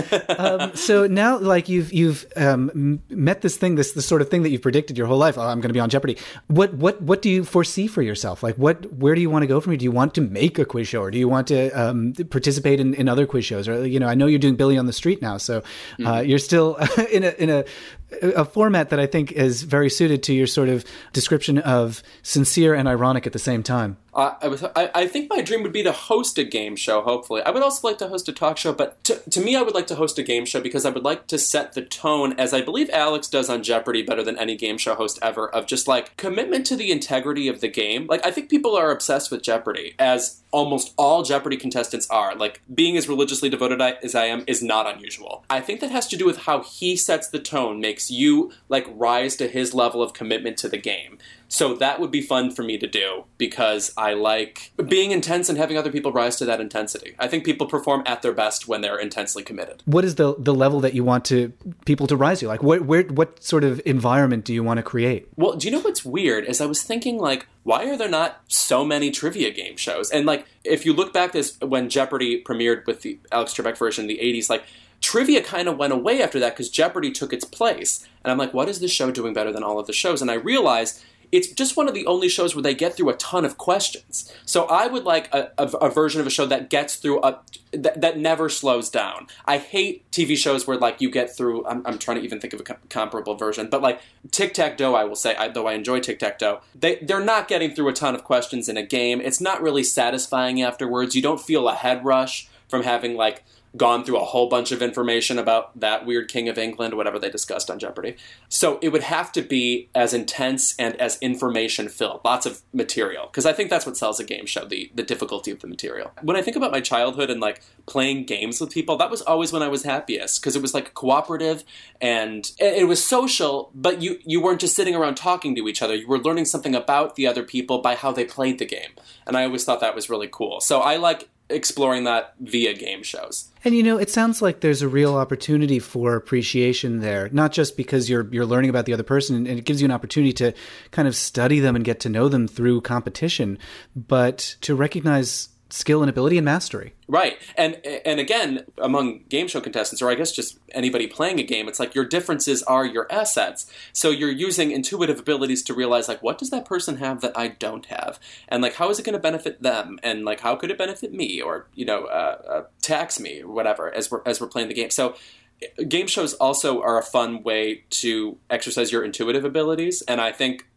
um, so now, like, you've you've um, met this thing, this the sort of thing that you've predicted your whole life. Oh, I'm going to be on Jeopardy. What what what do you foresee for yourself? Like, what where do you want to go from here? Do you want to make a quiz show, or do you want to um, participate in, in other quiz shows? Or, you know, I know you're doing Billy on the Street now, so uh, mm-hmm. you're still in a in a a format that I think is very suited to your sort of description of sincere and ironic at the same time. Uh, I, was, I, I think my dream would be to host a game show, hopefully. I would also like to host a talk show, but to, to me, I would like to host a game show because I would like to set the tone, as I believe Alex does on Jeopardy better than any game show host ever, of just, like, commitment to the integrity of the game. Like, I think people are obsessed with Jeopardy, as almost all Jeopardy contestants are. Like, being as religiously devoted as I am is not unusual. I think that has to do with how he sets the tone, makes you, like, rise to his level of commitment to the game. So that would be fun for me to do because I like being intense and having other people rise to that intensity. I think people perform at their best when they're intensely committed. What is the the level that you want to people to rise to? Like, what where what sort of environment do you want to create? Well, do you know what's weird is I was thinking, like, why are there not so many trivia game shows? And, like, if you look back this when Jeopardy premiered with the Alex Trebek version in the eighties, like, trivia kind of went away after that because Jeopardy took its place. And I'm like, what is this show doing better than all of the shows? And I realized it's just one of the only shows where they get through a ton of questions. So I would like a, a, a version of a show that gets through, a, that, that never slows down. I hate T V shows where, like, you get through, I'm, I'm trying to even think of a com- comparable version, but, like, Tic-Tac-Toe, I will say, I, though I enjoy Tic-Tac-Toe, they, they're not getting through a ton of questions in a game. It's not really satisfying afterwards. You don't feel a head rush from having, like, gone through a whole bunch of information about that weird King of England, whatever they discussed on Jeopardy. So it would have to be as intense and as information-filled, lots of material, because I think that's what sells a game show, the, the difficulty of the material. When I think about my childhood and, like, playing games with people, that was always when I was happiest, because it was, like, cooperative, and it was social, but you, you weren't just sitting around talking to each other. You were learning something about the other people by how they played the game, and I always thought that was really cool. So I like exploring that via game shows. And, you know, it sounds like there's a real opportunity for appreciation there, not just because you're you're learning about the other person and it gives you an opportunity to kind of study them and get to know them through competition, but to recognize skill and ability and mastery. Right. And and again, among game show contestants, or I guess just anybody playing a game, it's like your differences are your assets. So you're using intuitive abilities to realize, like, what does that person have that I don't have? And, like, how is it going to benefit them? And, like, how could it benefit me? Or, you know, uh, uh, tax me or whatever as we're, as we're playing the game. So game shows also are a fun way to exercise your intuitive abilities. And I think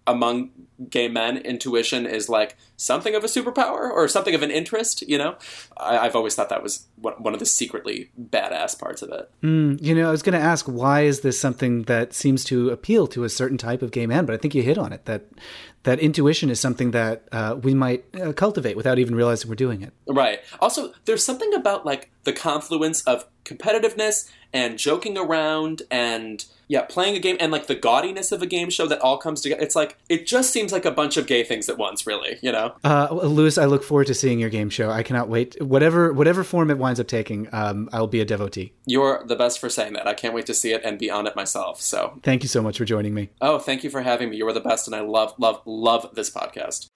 among gay men, intuition is like something of a superpower or something of an interest, you know? I, I've always thought that was one of the secretly badass parts of it. Mm, you know, I was going to ask, why is this something that seems to appeal to a certain type of gay man? But I think you hit on it, that that intuition is something that uh, we might uh, cultivate without even realizing we're doing it. Right. Also, there's something about like the confluence of competitiveness and joking around and yeah, playing a game and like the gaudiness of a game show that all comes together. It's like, it just seems like a bunch of gay things at once, really, you know? Uh, Louis, I look forward to seeing your game show. I cannot wait. Whatever whatever form it winds up taking, um, I'll be a devotee. You're the best for saying that. I can't wait to see it and be on it myself, so. Thank you so much for joining me. Oh, thank you for having me. You are the best, and I love, love, love this podcast.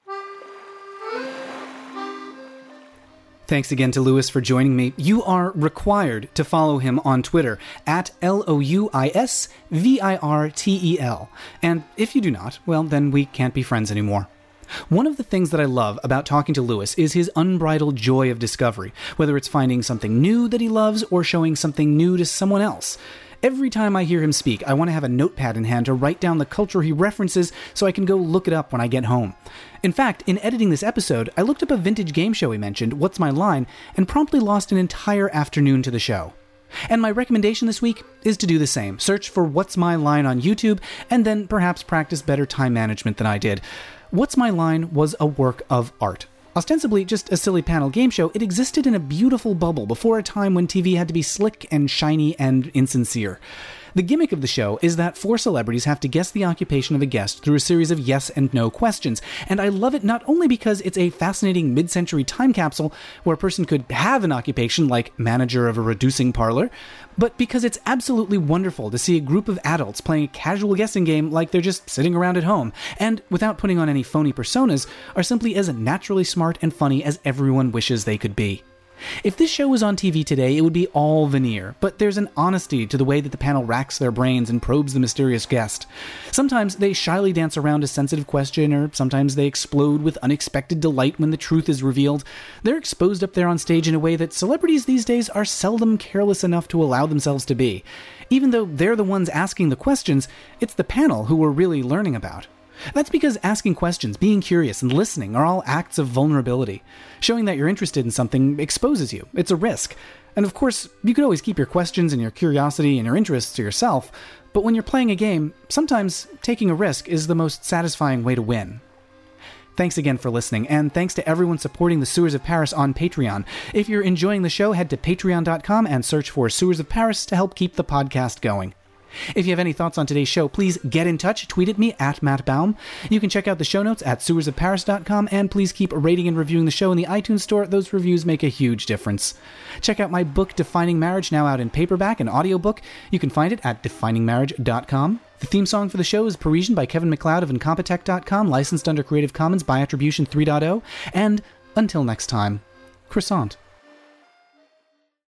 Thanks again to Louis for joining me. You are required to follow him on Twitter at L O U I S V I R T E L. And if you do not, well, then we can't be friends anymore. One of the things that I love about talking to Louis is his unbridled joy of discovery, whether it's finding something new that he loves or showing something new to someone else. Every time I hear him speak, I want to have a notepad in hand to write down the culture he references so I can go look it up when I get home. In fact, in editing this episode, I looked up a vintage game show he mentioned, What's My Line, and promptly lost an entire afternoon to the show. And my recommendation this week is to do the same. Search for What's My Line on YouTube, and then perhaps practice better time management than I did. What's My Line was a work of art. Ostensibly just a silly panel game show, it existed in a beautiful bubble before a time when T V had to be slick and shiny and insincere. The gimmick of the show is that four celebrities have to guess the occupation of a guest through a series of yes and no questions, and I love it not only because it's a fascinating mid-century time capsule where a person could have an occupation like manager of a reducing parlor, but because it's absolutely wonderful to see a group of adults playing a casual guessing game like they're just sitting around at home, and without putting on any phony personas, are simply as naturally smart and funny as everyone wishes they could be. If this show was on T V today, it would be all veneer, but there's an honesty to the way that the panel racks their brains and probes the mysterious guest. Sometimes they shyly dance around a sensitive question, or sometimes they explode with unexpected delight when the truth is revealed. They're exposed up there on stage in a way that celebrities these days are seldom careless enough to allow themselves to be. Even though they're the ones asking the questions, it's the panel who we're really learning about. That's because asking questions, being curious, and listening are all acts of vulnerability. Showing that you're interested in something exposes you. It's a risk. And of course, you could always keep your questions and your curiosity and your interests to yourself, but when you're playing a game, sometimes taking a risk is the most satisfying way to win. Thanks again for listening, and thanks to everyone supporting the Sewers of Paris on Patreon. If you're enjoying the show, head to patreon dot com and search for Sewers of Paris to help keep the podcast going. If you have any thoughts on today's show, please get in touch. Tweet at me at Matt Baum. You can check out the show notes at sewers of paris dot com, and please keep rating and reviewing the show in the iTunes store. Those reviews make a huge difference. Check out my book, Defining Marriage, now out in paperback and audiobook. You can find it at defining marriage dot com. The theme song for the show is Parisian by Kevin MacLeod of Incompetech dot com, licensed under Creative Commons by Attribution three point oh. And until next time, croissant.